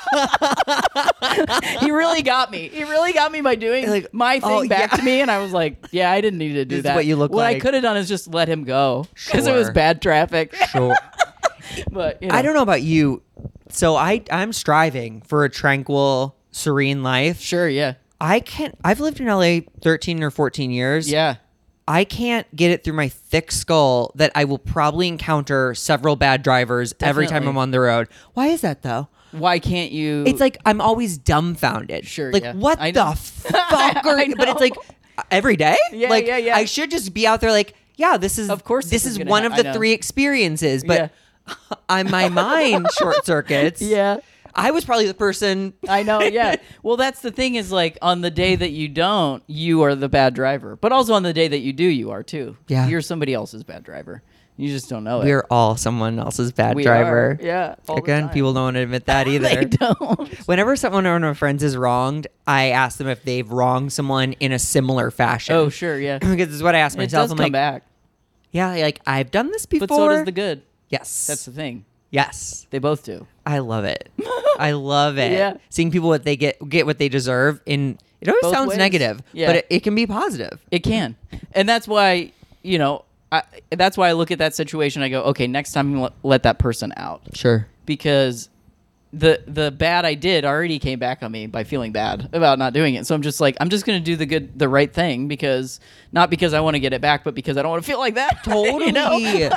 He really got me. He really got me by doing Like, my thing oh, back yeah. to me, and I was like, yeah, I didn't need to do This is that. what you look what like. I could have done is just let him go because it was Sure. bad traffic. Sure. But you know. I don't know about you. So I I'm striving for a tranquil, serene life. Sure, yeah, I can't. I've lived in L A thirteen or fourteen years. yeah. I can't get it through my thick skull that I will probably encounter several bad drivers every time Definitely. I'm on the road. Why is that though? Why can't you? It's like I'm always dumbfounded. Sure, Like yeah. what I the know. fuck are I you? But it's like know. every day. Yeah, like, yeah, yeah. I should just be out there like, yeah, this is Of course this, this is is gonna one ha- of I the know. three experiences. But I'm my mind short circuits. Yeah. I was probably the person. I know, yeah. Well, that's the thing is like on the day that you don't, you are the bad driver. But also on the day that you do, you are too. Yeah. You're somebody else's bad driver. You just don't know it. We're all someone else's bad We driver. are, yeah, all the Again, time. people don't want to admit that either. They don't. Whenever someone one of my friends is wronged, I ask them if they've wronged someone in a similar fashion. Oh, sure, yeah. because this is what I ask It myself. does I'm come like, back. yeah, like I've done this before. But so does the good. Yes, That's the thing. yes. They both do. I love it. I love it. Yeah. Seeing people what they get get what they deserve. In it always Both sounds ways. negative, Yeah. but it, it can be positive. It can. And that's why, you know, I, that's why I look at that situation. I go, okay, next time let, let that person out. Sure. Because the the bad I did already came back on me by feeling bad about not doing it. So I'm just like, I'm just gonna do the good, the right thing because not because I want to get it back, but because I don't want to feel like that. Totally. You know?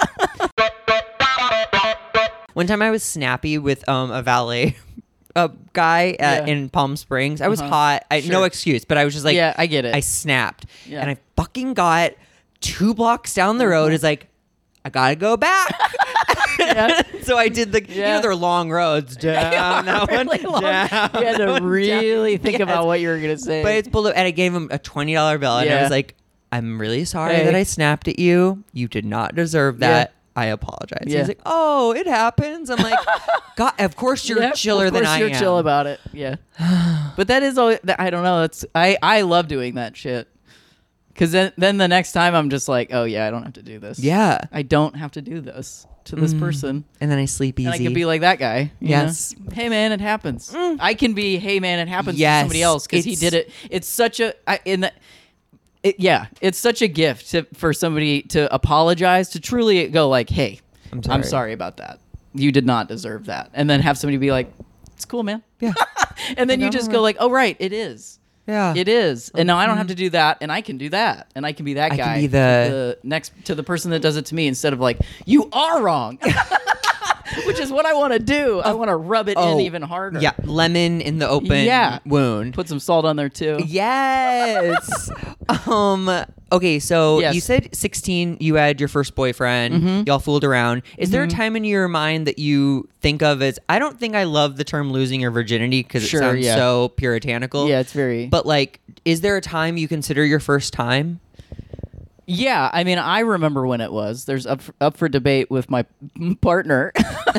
One time I was snappy with um a valet a guy at, Yeah. in Palm Springs. I was Uh-huh. hot. I, No Sure. excuse, but I was just like, Yeah, I get it. I snapped, Yeah. and I fucking got two blocks down the road. Is like, I gotta go back. Yeah. So I did the, you Yeah. know, they're long roads down that one. Really long. down, You had that to one, really down. think Yes. about what you were gonna say. But it's below, and I gave him a twenty dollar bill, and I Yeah. was like, I'm really sorry Hey. that I snapped at you. You did not deserve that. I apologize. Yeah. He's like, oh, it happens. I'm like, God, of course you're Yeah, chiller of than course I you're am. chill about it. Yeah. But that is always, I don't know. It's I I love doing that shit. Cause then then the next time I'm just like, oh yeah, I don't have to do this. Yeah. I don't have to do this to this person. And then I sleep easy. And I could be like that guy. you Yes. know? Hey man, it happens. I can be. Hey man, it happens Yes. to somebody else because he It's- did it. It's such a I, in the. It, yeah, it's such a gift to, for somebody to apologize, to truly go like, "Hey, I'm I'm sorry. sorry about that. You did not deserve that," and then have somebody be like, "It's cool, man." Yeah. And then you I'm just alright. go like, "Oh right, it is. Yeah. It is." And now I don't have to do that, and I can do that, and I can be that I can guy. be the- to next to the person that does it to me instead of like, "You are wrong," which is what I want to do. I want to rub it in even harder. Yeah. Lemon in the open Yeah. wound. Put some salt on there too. Yes. um. Okay, so Yes. you said sixteen. You had your first boyfriend. Mm-hmm. Y'all fooled around. Is there a time in your mind that you think of as? I don't think I love the term losing your virginity because Sure, it sounds yeah. so puritanical. Yeah, it's very. But like, is there a time you consider your first time? Yeah, I mean, I remember when it was. There's up for, up for debate with my partner,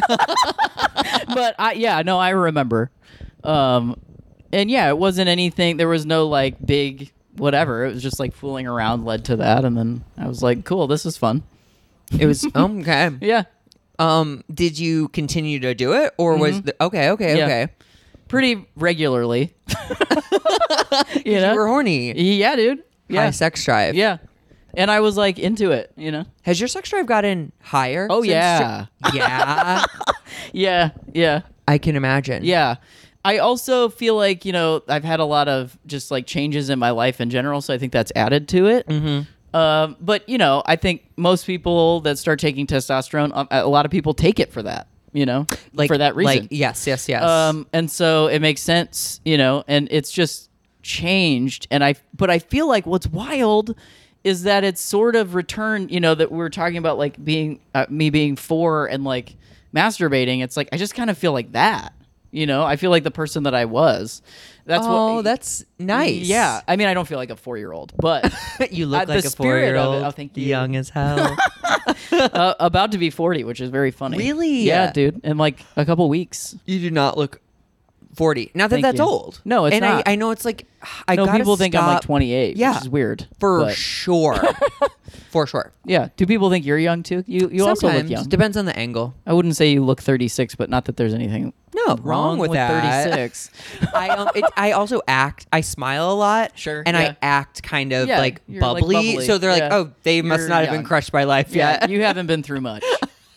but I yeah, no, I remember. Um, and yeah, it wasn't anything. There was no like big whatever. It was just like fooling around led to that, and then I was like, cool, this is fun. It was okay. Yeah, Um. Did you continue to do it, or was the, okay? Okay. Mm-hmm. Yeah. Okay. pretty regularly. you know, You were horny. yeah, dude. Yeah, High sex drive. yeah. And I was like into it, you know. Has your sex drive gotten higher? Oh, since yeah. ju- yeah. Yeah, yeah. I can imagine. Yeah. I also feel like, you know, I've had a lot of just like changes in my life in general, so I think that's added to it. Mm-hmm. Um, but, you know, I think most people that start taking testosterone, um, a lot of people take it for that, you know, Like for that reason. Like, yes. Yes. Yes. Um, and so it makes sense, you know, and it's just changed. And I, but I feel like what's wild is that it's sort of returned, you know, that we were talking about like being, uh, me being four and like masturbating. It's like, I just kind of feel like that, you know, I feel like the person that I was. That's oh, what, that's nice. yeah. I mean, I don't feel like a four year old, but You look Uh, the like a spirit of it- four-year-old. oh, thank you. Young as hell. uh, about to be forty, which is very funny. Really? Yeah, dude. In like a couple weeks. You do not look forty. Not that Thank that's you. old. No, it's and not. I, I know it's like I no, gotta people think I'm like stop- twenty-eight, Yeah, which is weird. for but- sure. For sure. Yeah. Do people think you're young too? You you also look Sometimes. young. Depends on the angle. I wouldn't say you look thirty-six, but not that there's anything No, wrong, with, that. thirty-six. I um, it, I also act. I smile a lot. Sure, and yeah. I act kind of Yeah, like you're, like, bubbly. bubbly. So they're like, Yeah. oh, they must You're not have young. been crushed by life Yeah, yet. you haven't been through much.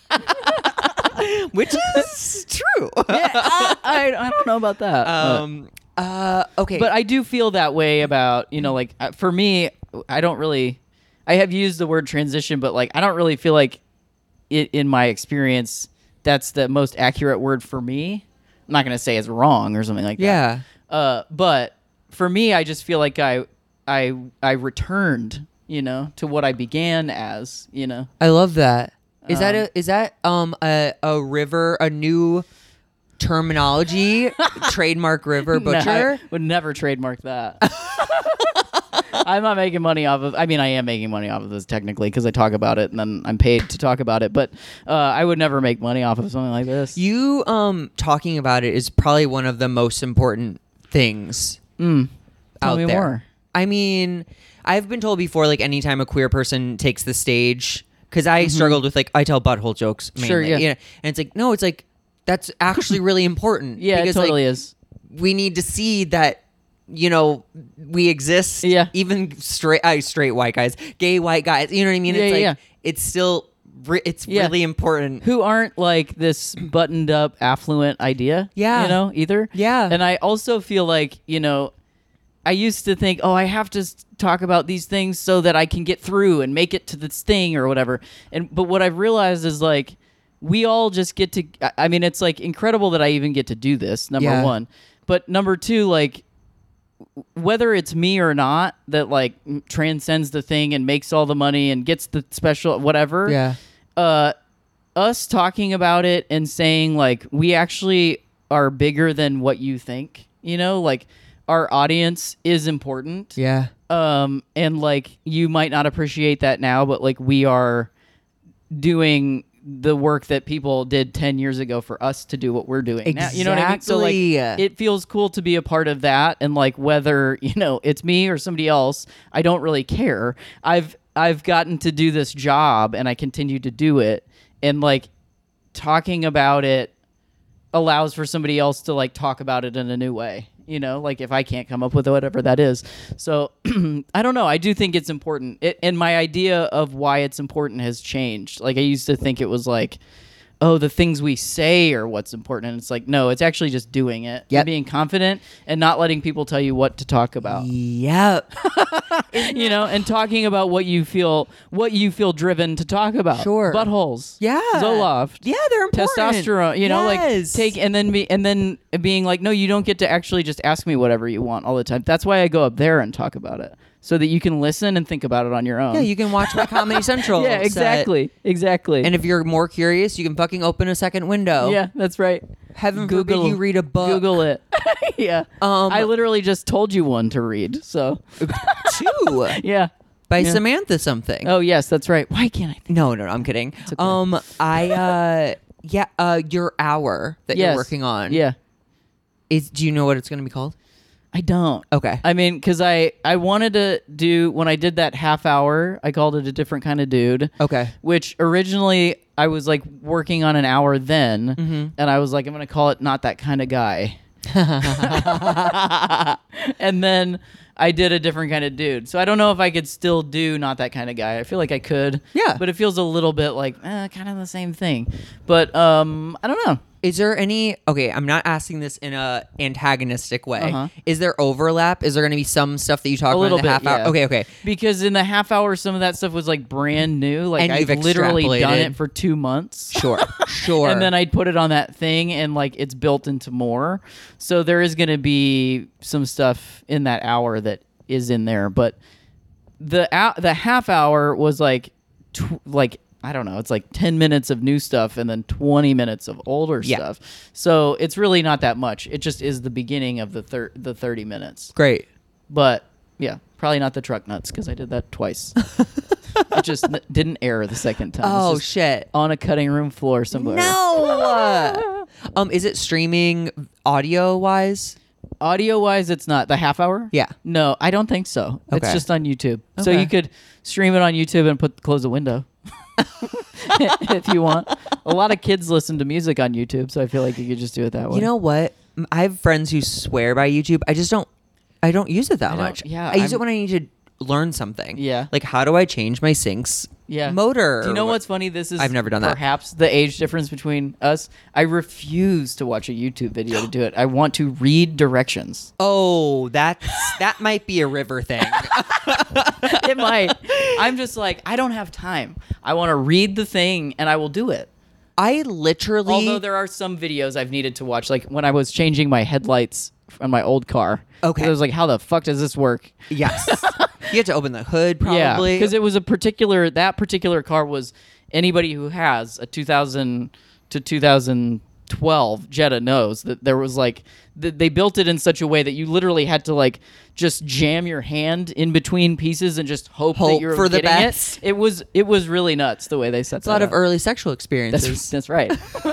Which is true. yeah, uh, I I don't know about that. but- Um. Uh. Okay. But I do feel that way about, you know, like uh, for me, I don't really, I have used the word transition, but like I don't really feel like it in my experience that's the most accurate word for me. I'm not gonna say it's wrong or something like Yeah. that. Uh, but for me, I just feel like I I I returned, you know, to what I began as, you know. I love that. Is that Um, a is that um a a river a new terminology trademark river No, butcher? I would never trademark that. I'm not making money off of. I mean, I am making money off of this technically because I talk about it and then I'm paid to talk about it. But uh, I would never make money off of something like this. You um talking about it is probably one of the most important things Mm. Tell out me there. more. I mean, I've been told before, like anytime a queer person takes the stage, because I struggled with like I tell butthole jokes mainly, Mm-hmm. Sure, yeah. you know, and it's like no, it's like that's actually really important. Yeah, because, it totally like, is. we need to see that you know we exist. Yeah. even straight, uh, straight white guys, gay white guys. You know what I mean? Yeah, it's like yeah. it's still re- it's Yeah. really important. Who aren't like this buttoned up, affluent idea. Yeah. You know, either. Yeah. And I also feel like, you know, I used to think, oh, I have to s- talk about these things so that I can get through and make it to this thing or whatever. And but what I've realized is like we all just get to. I- I mean, it's like incredible that I even get to do this. Number Yeah. one, but number two, like w- whether it's me or not that like m- transcends the thing and makes all the money and gets the special whatever. Yeah. Uh, us talking about it and saying like we actually are bigger than what you think. You know, like. Our audience is important. Yeah. Um, and like you might not appreciate that now, but like we are doing the work that people did ten years ago for us to do what we're doing now. You know what I mean? So like Exactly. it feels cool to be a part of that, and like whether, you know, it's me or somebody else, I don't really care. I've I've gotten to do this job and I continue to do it, and like talking about it allows for somebody else to like talk about it in a new way, you know, like if I can't come up with whatever that is. So I don't know. I do think it's important. It, and my idea of why it's important has changed. Like I used to think it was like, oh, the things we say are what's important. And it's like, no, it's actually just doing it. Yep. And being confident and not letting people tell you what to talk about. Yep. You know, and talking about what you feel, what you feel driven to talk about. Sure. Buttholes. Yeah. Zoloft. Yeah, they're important. Testosterone. You know, like Yes. take and then be and then being like, no, you don't get to actually just ask me whatever you want all the time. That's why I go up there and talk about it, so that you can listen and think about it on your own. Yeah, you can watch my Comedy Central. Yeah, set. exactly, exactly. And if you're more curious, you can fucking open a second window. yeah, that's right. Heaven Google forbid you read a book. Google it. yeah. Um, I literally just told you one to read. So Two yeah. by Yeah. Samantha something. Oh yes, that's right. Why can't I think? No, no, no, I'm kidding. okay. Um, I uh, yeah, uh, your hour that Yes. you're working on. Yeah. Is do you know what it's going to be called? I don't. Okay. I mean, because I, I wanted to do, when I did that half hour, I called it A Different Kind of Dude. Okay. Which originally I was like working on an hour then, Mm-hmm. and I was like, I'm going to call it Not That Kind of Guy. And then I did A Different Kind of Dude. So I don't know if I could still do Not That Kind of Guy. I feel like I could. Yeah. But it feels a little bit like, eh, kind of the same thing. But um, I don't know. Is there any? Okay, I'm not asking this in a antagonistic way. Uh-huh. Is there overlap? Is there going to be some stuff that you talk A about little in the bit, half hour? yeah. Okay, okay. Because in the half hour, some of that stuff was like brand new. Like And I've you've literally done extrapolated. it for two months. Sure, sure. And then I'd put it on that thing, and like it's built into more. So there is going to be some stuff in that hour that is in there, but the hou- the half hour was like tw- like I don't know, it's like ten minutes of new stuff and then twenty minutes of older Yeah. stuff. So it's really not that much. It just is the beginning of the thir- the thirty minutes. Great. But yeah, probably not the truck nuts because I did that twice. It just n- didn't air the second time. It's Oh just shit. on a cutting room floor somewhere. No. um, is it streaming audio wise? Audio wise, it's not the half hour. Yeah. No, I don't think so. It's Okay. just on YouTube. So Okay. you could stream it on YouTube and put close the window if you want. A lot of kids listen to music on YouTube, so I feel like you could just do it that way. You know what? M- I have friends who swear by YouTube. I just don't. I don't use it that don't- much. yeah, I use I'm- it when I need to learn something. Yeah. Like, how do I change my sink's yeah. motor? Do you know or what- what's funny? This is I've never done that. Perhaps the age difference between us. I refuse to watch a YouTube video to do it. I want to read directions. Oh, that's that might be a river thing. It might. I'm just like, I don't have time. I want to read the thing and I will do it. I literally. Although there are some videos I've needed to watch, like when I was changing my headlights on my old car. Okay. I was like, how the fuck does this work? Yes. You have to open the hood, probably. Yeah, because it was a particular, that particular car was, anybody who has a two thousand to two thousand twelve Jetta knows that there was like, th- they built it in such a way that you literally had to like just jam your hand in between pieces and just hope, that Hope you're for the getting best. it. It was, it was really nuts the way they set It's a lot that of up. early sexual experiences. That's, that's right.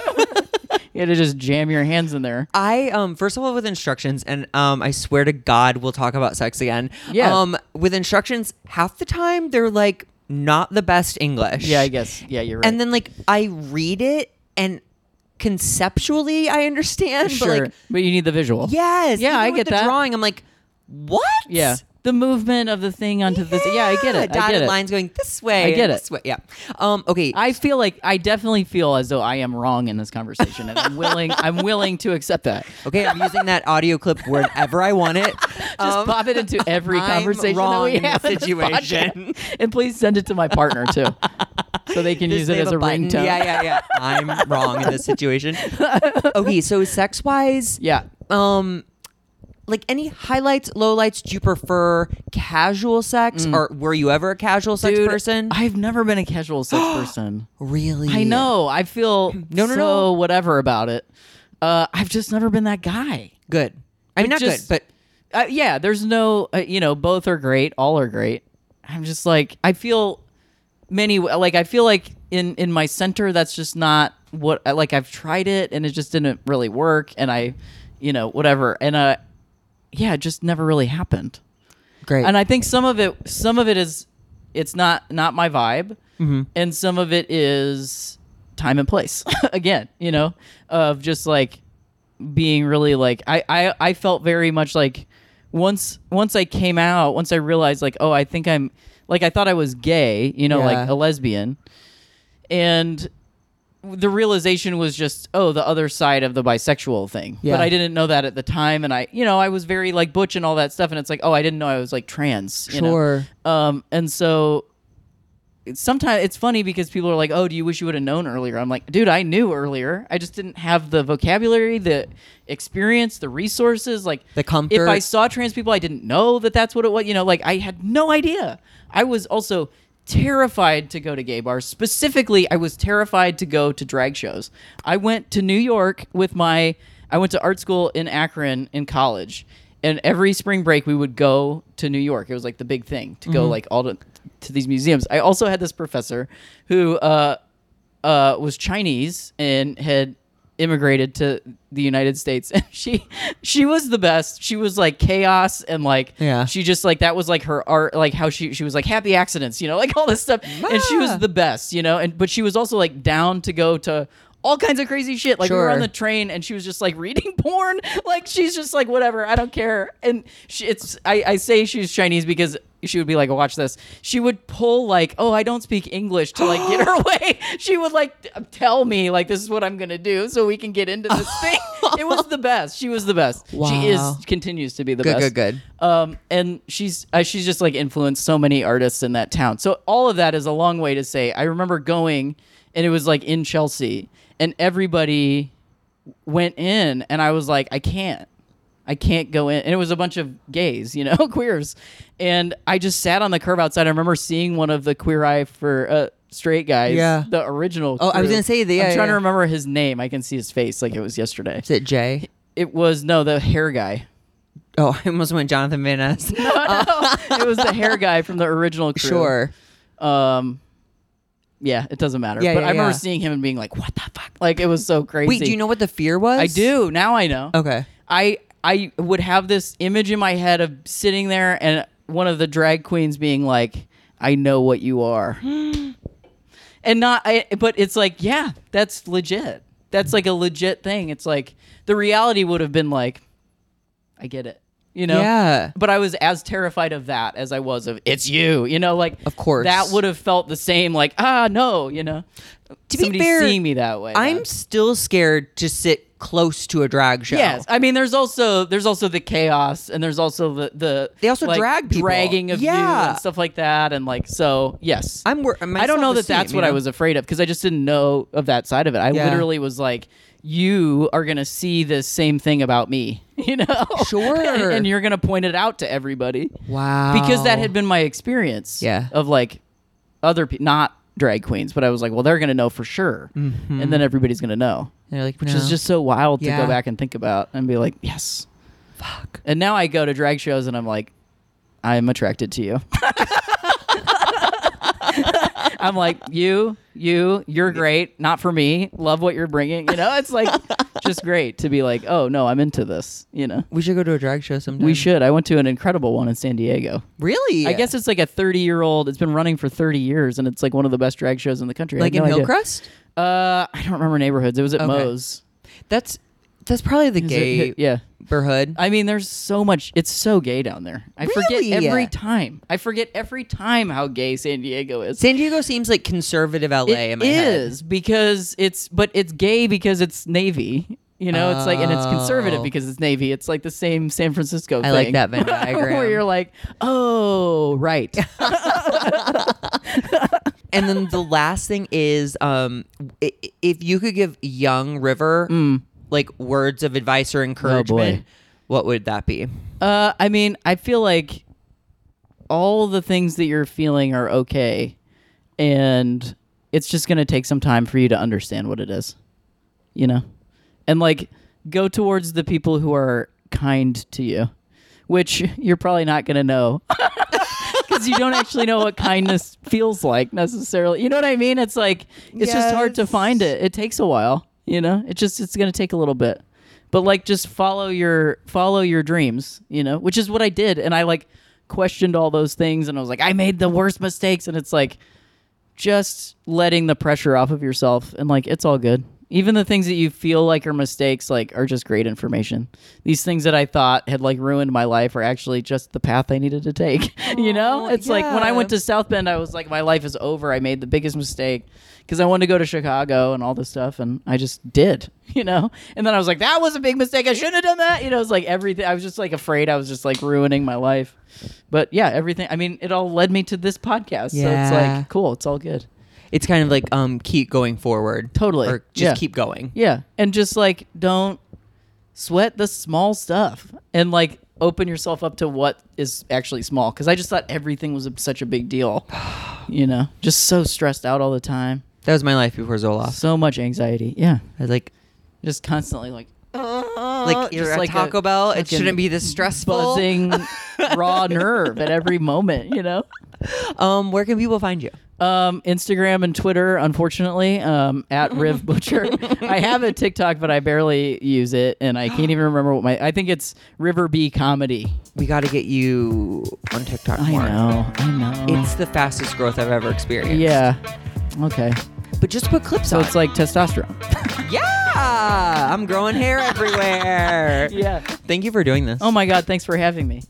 You had to just jam your hands in there. I um first of all with instructions, and um I swear to God we'll talk about sex again. Yeah. Um with instructions, half the time they're like not the best English. Yeah, I guess. Yeah, you're right. And then like I read it and conceptually I understand, sure, but like but you need the visual. yes, Yeah, even I with get the that. drawing. I'm like, what? Yeah. The movement of the thing onto the yeah, I get it. I Dotted get it. lines going this way. I get and it. This way. Yeah. Um. Okay. I feel like I definitely feel as though I am wrong in this conversation, and I'm willing. I'm willing to accept that. okay. I'm using that audio clip whenever I want it. Just Um, pop it into every I'm conversation wrong that we in have this in this situation. podcast. And please send it to my partner too, so they can Does use they it have as a button? ringtone. Yeah, yeah, yeah. I'm wrong in this situation. Okay, so sex wise, Yeah. um, like any highlights, lowlights? Do you prefer casual sex, or were you ever a casual sex Mm. Dude, person? I've never been a casual sex person. really? I know. I feel No, no, so no. whatever about it. Uh, I've just never been that guy. Good. I mean, It not just- good, but Uh, yeah, there's no, uh, you know, both are great, all are great. I'm just like, I feel many, like, I feel like in, in my center, that's just not what, like, I've tried it and it just didn't really work. And I, you know, whatever. And, uh, yeah, it just never really happened. great. And I think some of it, some of it is, it's not, not my vibe. Mm-hmm. And some of it is time and place. Again, you know, of just like being really like, I, I, I felt very much like, Once once I came out, once I realized like, oh, I think I'm like I thought I was gay, you know, Yeah. like a lesbian. And the realization was just, oh, the other side of the bisexual thing. Yeah. But I didn't know that at the time, and I, you know, I was very like butch and all that stuff, and it's like, oh, I didn't know I was like trans. You know? Sure. Um, and so sometimes it's funny because people are like, oh, do you wish you would have known earlier? I'm like, dude, I knew earlier. I just didn't have the vocabulary, the experience, the resources. Like The comfort. If I saw trans people, I didn't know that that's what it was. You know, like I had no idea. I was also terrified to go to gay bars. Specifically, I was terrified to go to drag shows. I went to New York with my, I went to art school in Akron in college. And every spring break, we would go to New York. It was like the big thing to go like all to, to these museums. I also had this professor who uh, uh, was Chinese and had immigrated to the United States. And she she was the best. She was like chaos and like Yeah. she just like that was like her art, like how she she was like happy accidents, you know, like all this stuff. And she was the best, you know. And but she was also like down to go to all kinds of crazy shit. Like we were Sure. on the train and she was just like reading porn. Like she's just like, whatever, I don't care. And she, it's, I, I say she's Chinese because she would be like, watch this. She would pull like, oh, I don't speak English to like get her way. She would like t- tell me like, this is what I'm going to do so we can get into this thing. It was the best. She was the best. She Wow. is, continues to be the Good, best. good, good. Um, and she's uh, she's just like influenced so many artists in that town. So all of that is a long way to say. I remember going, and it was like in Chelsea, and everybody went in, and I was like, I can't, I can't go in. And it was a bunch of gays, you know, queers, and I just sat on the curb outside. I remember seeing one of the Queer Eye for uh, Straight guys, Yeah. the original. Oh, I was crew. gonna say the- yeah, I'm trying yeah. to remember his name. I can see his face like it was yesterday. Is it Jay? It was no, the hair guy. Oh, I almost went Jonathan Van Ness. It was the hair guy from the original crew. Sure. Um, yeah, it doesn't matter. Yeah, but yeah, I remember yeah. seeing him and being like, "What the fuck?" Like, it was so crazy. Wait, do you know what the fear was? I do. Now I know. Okay. I I would have this image in my head of sitting there and one of the drag queens being like, I know what you are. And not, I, but it's like, yeah, that's legit. That's like a legit thing. It's like, the reality would have been like, I get it. You know? Yeah. But I was as terrified of that as I was of, it's you. You know, like, of course. That would have felt the same, like, ah, no, you know? To Somebody be fair, seeing me that way. I'm man. still scared to sit close to a drag show. Yes, I mean, there's also there's also the chaos, and there's also the the They also like, drag people. dragging of you Yeah. and stuff like that, and like so. Yes, I'm. wor- I don't know that myself that's the what same, I you know? was afraid of because I just didn't know of that side of it. I Yeah. literally was like, you are gonna see this same thing about me, you know? Sure. and you're gonna point it out to everybody. Wow. Because that had been my experience. Yeah. Of like other people, not drag queens, but I was like, well, they're gonna know for sure, Mm-hmm. and then everybody's gonna know. And they're like, Which no. is just so wild to Yeah. go back and think about and be like, yes. Fuck. And now I go to drag shows and I'm like, I'm attracted to you. I'm like, you, you, you're great. Not for me. Love what you're bringing. You know, it's like just great to be like, oh, no, I'm into this. You know, We should go to a drag show sometime. we should. I went to an incredible one in San Diego. Really? I guess it's like a thirty year old. It's been running for thirty years and it's like one of the best drag shows in the country. I like had in no idea. Hillcrest. Uh, I don't remember neighborhoods. It was at Okay. Moe's. That's that's probably the Is gay it- yeah. neighborhood. I mean, there's so much. It's so gay down there. I Really? forget every time. I forget every time how gay San Diego is. San Diego seems like conservative L A It in my head. is because it's, but it's gay because it's Navy. You know, it's like, and it's conservative Oh. because it's Navy. It's like the same San Francisco I thing. like that Venn diagram. Where you're like, oh, right. And then the last thing is, um, i- if you could give young River like words of advice or encouragement, what would that be? Uh, I mean, I feel like all the things that you're feeling are okay, and it's just gonna take some time for you to understand what it is, you know, and like go towards the people who are kind to you, which you're probably not gonna know. Because you don't actually know what kindness feels like necessarily. You know what I mean? It's like it's just hard to Yes. find it. It takes a while. You know, it just it's gonna take a little bit. But like, just follow your follow your dreams. You know, which is what I did, and I like questioned all those things, and I was like, I made the worst mistakes, and it's like just letting the pressure off of yourself, and like it's all good. Even the things that you feel like are mistakes, like, are just great information. These things that I thought had like ruined my life are actually just the path I needed to take. You know, it's like when I went to South Bend, I was like, my life is over. I made the biggest mistake because I wanted to go to Chicago and all this stuff, and I just did. You know, and then I was like, that was a big mistake. I shouldn't have done that. You know, it's like everything. I was just like afraid. I was just like ruining my life. But yeah, everything. I mean, it all led me to this podcast. So Yeah. it's like cool. It's all good. It's kind of like um, keep going forward, Totally. or just Yeah. keep going. Yeah. And just like don't sweat the small stuff and like open yourself up to what is actually small. Cause I just thought everything was a, such a big deal, you know, just so stressed out all the time. That was my life before Zoloft. So much anxiety. Yeah. I was like, Just constantly like, like you're just at like Taco a Bell. It fucking shouldn't be this stressful. buzzing raw nerve at every moment, you know? Um, where can people find you? Um, Instagram and Twitter, unfortunately, um, at Riv Butcher. I have a TikTok, but I barely use it, and I can't even remember what my. I think it's River B Comedy. We got to get you on TikTok I more. know, I know. It's the fastest growth I've ever experienced. yeah. Okay. But just put clips So on. it's like testosterone. yeah, I'm growing hair everywhere. yeah. Thank you for doing this. Oh my God! Thanks for having me.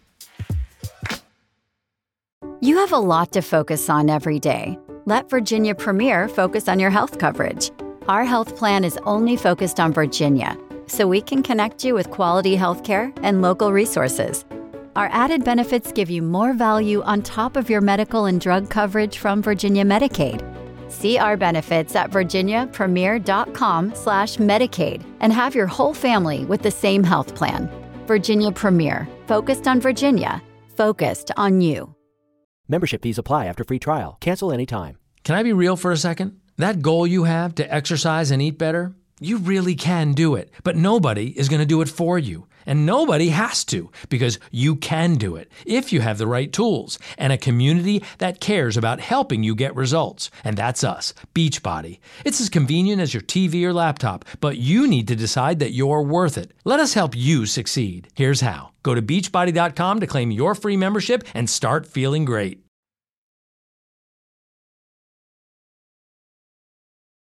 You have a lot to focus on every day. Let Virginia Premier focus on your health coverage. Our health plan is only focused on Virginia, so we can connect you with quality health care and local resources. Our added benefits give you more value on top of your medical and drug coverage from Virginia Medicaid. See our benefits at virginiapremier.com slash Medicaid and have your whole family with the same health plan. Virginia Premier, focused on Virginia, focused on you. Membership fees apply after free trial. Cancel anytime. Can I be real for a second? That goal you have to exercise and eat better, you really can do it, but nobody is going to do it for you. And nobody has to, because you can do it if you have the right tools and a community that cares about helping you get results. And that's us, Beachbody. It's as convenient as your T V or laptop, but you need to decide that you're worth it. Let us help you succeed. Here's how. Go to beachbody dot com to claim your free membership and start feeling great.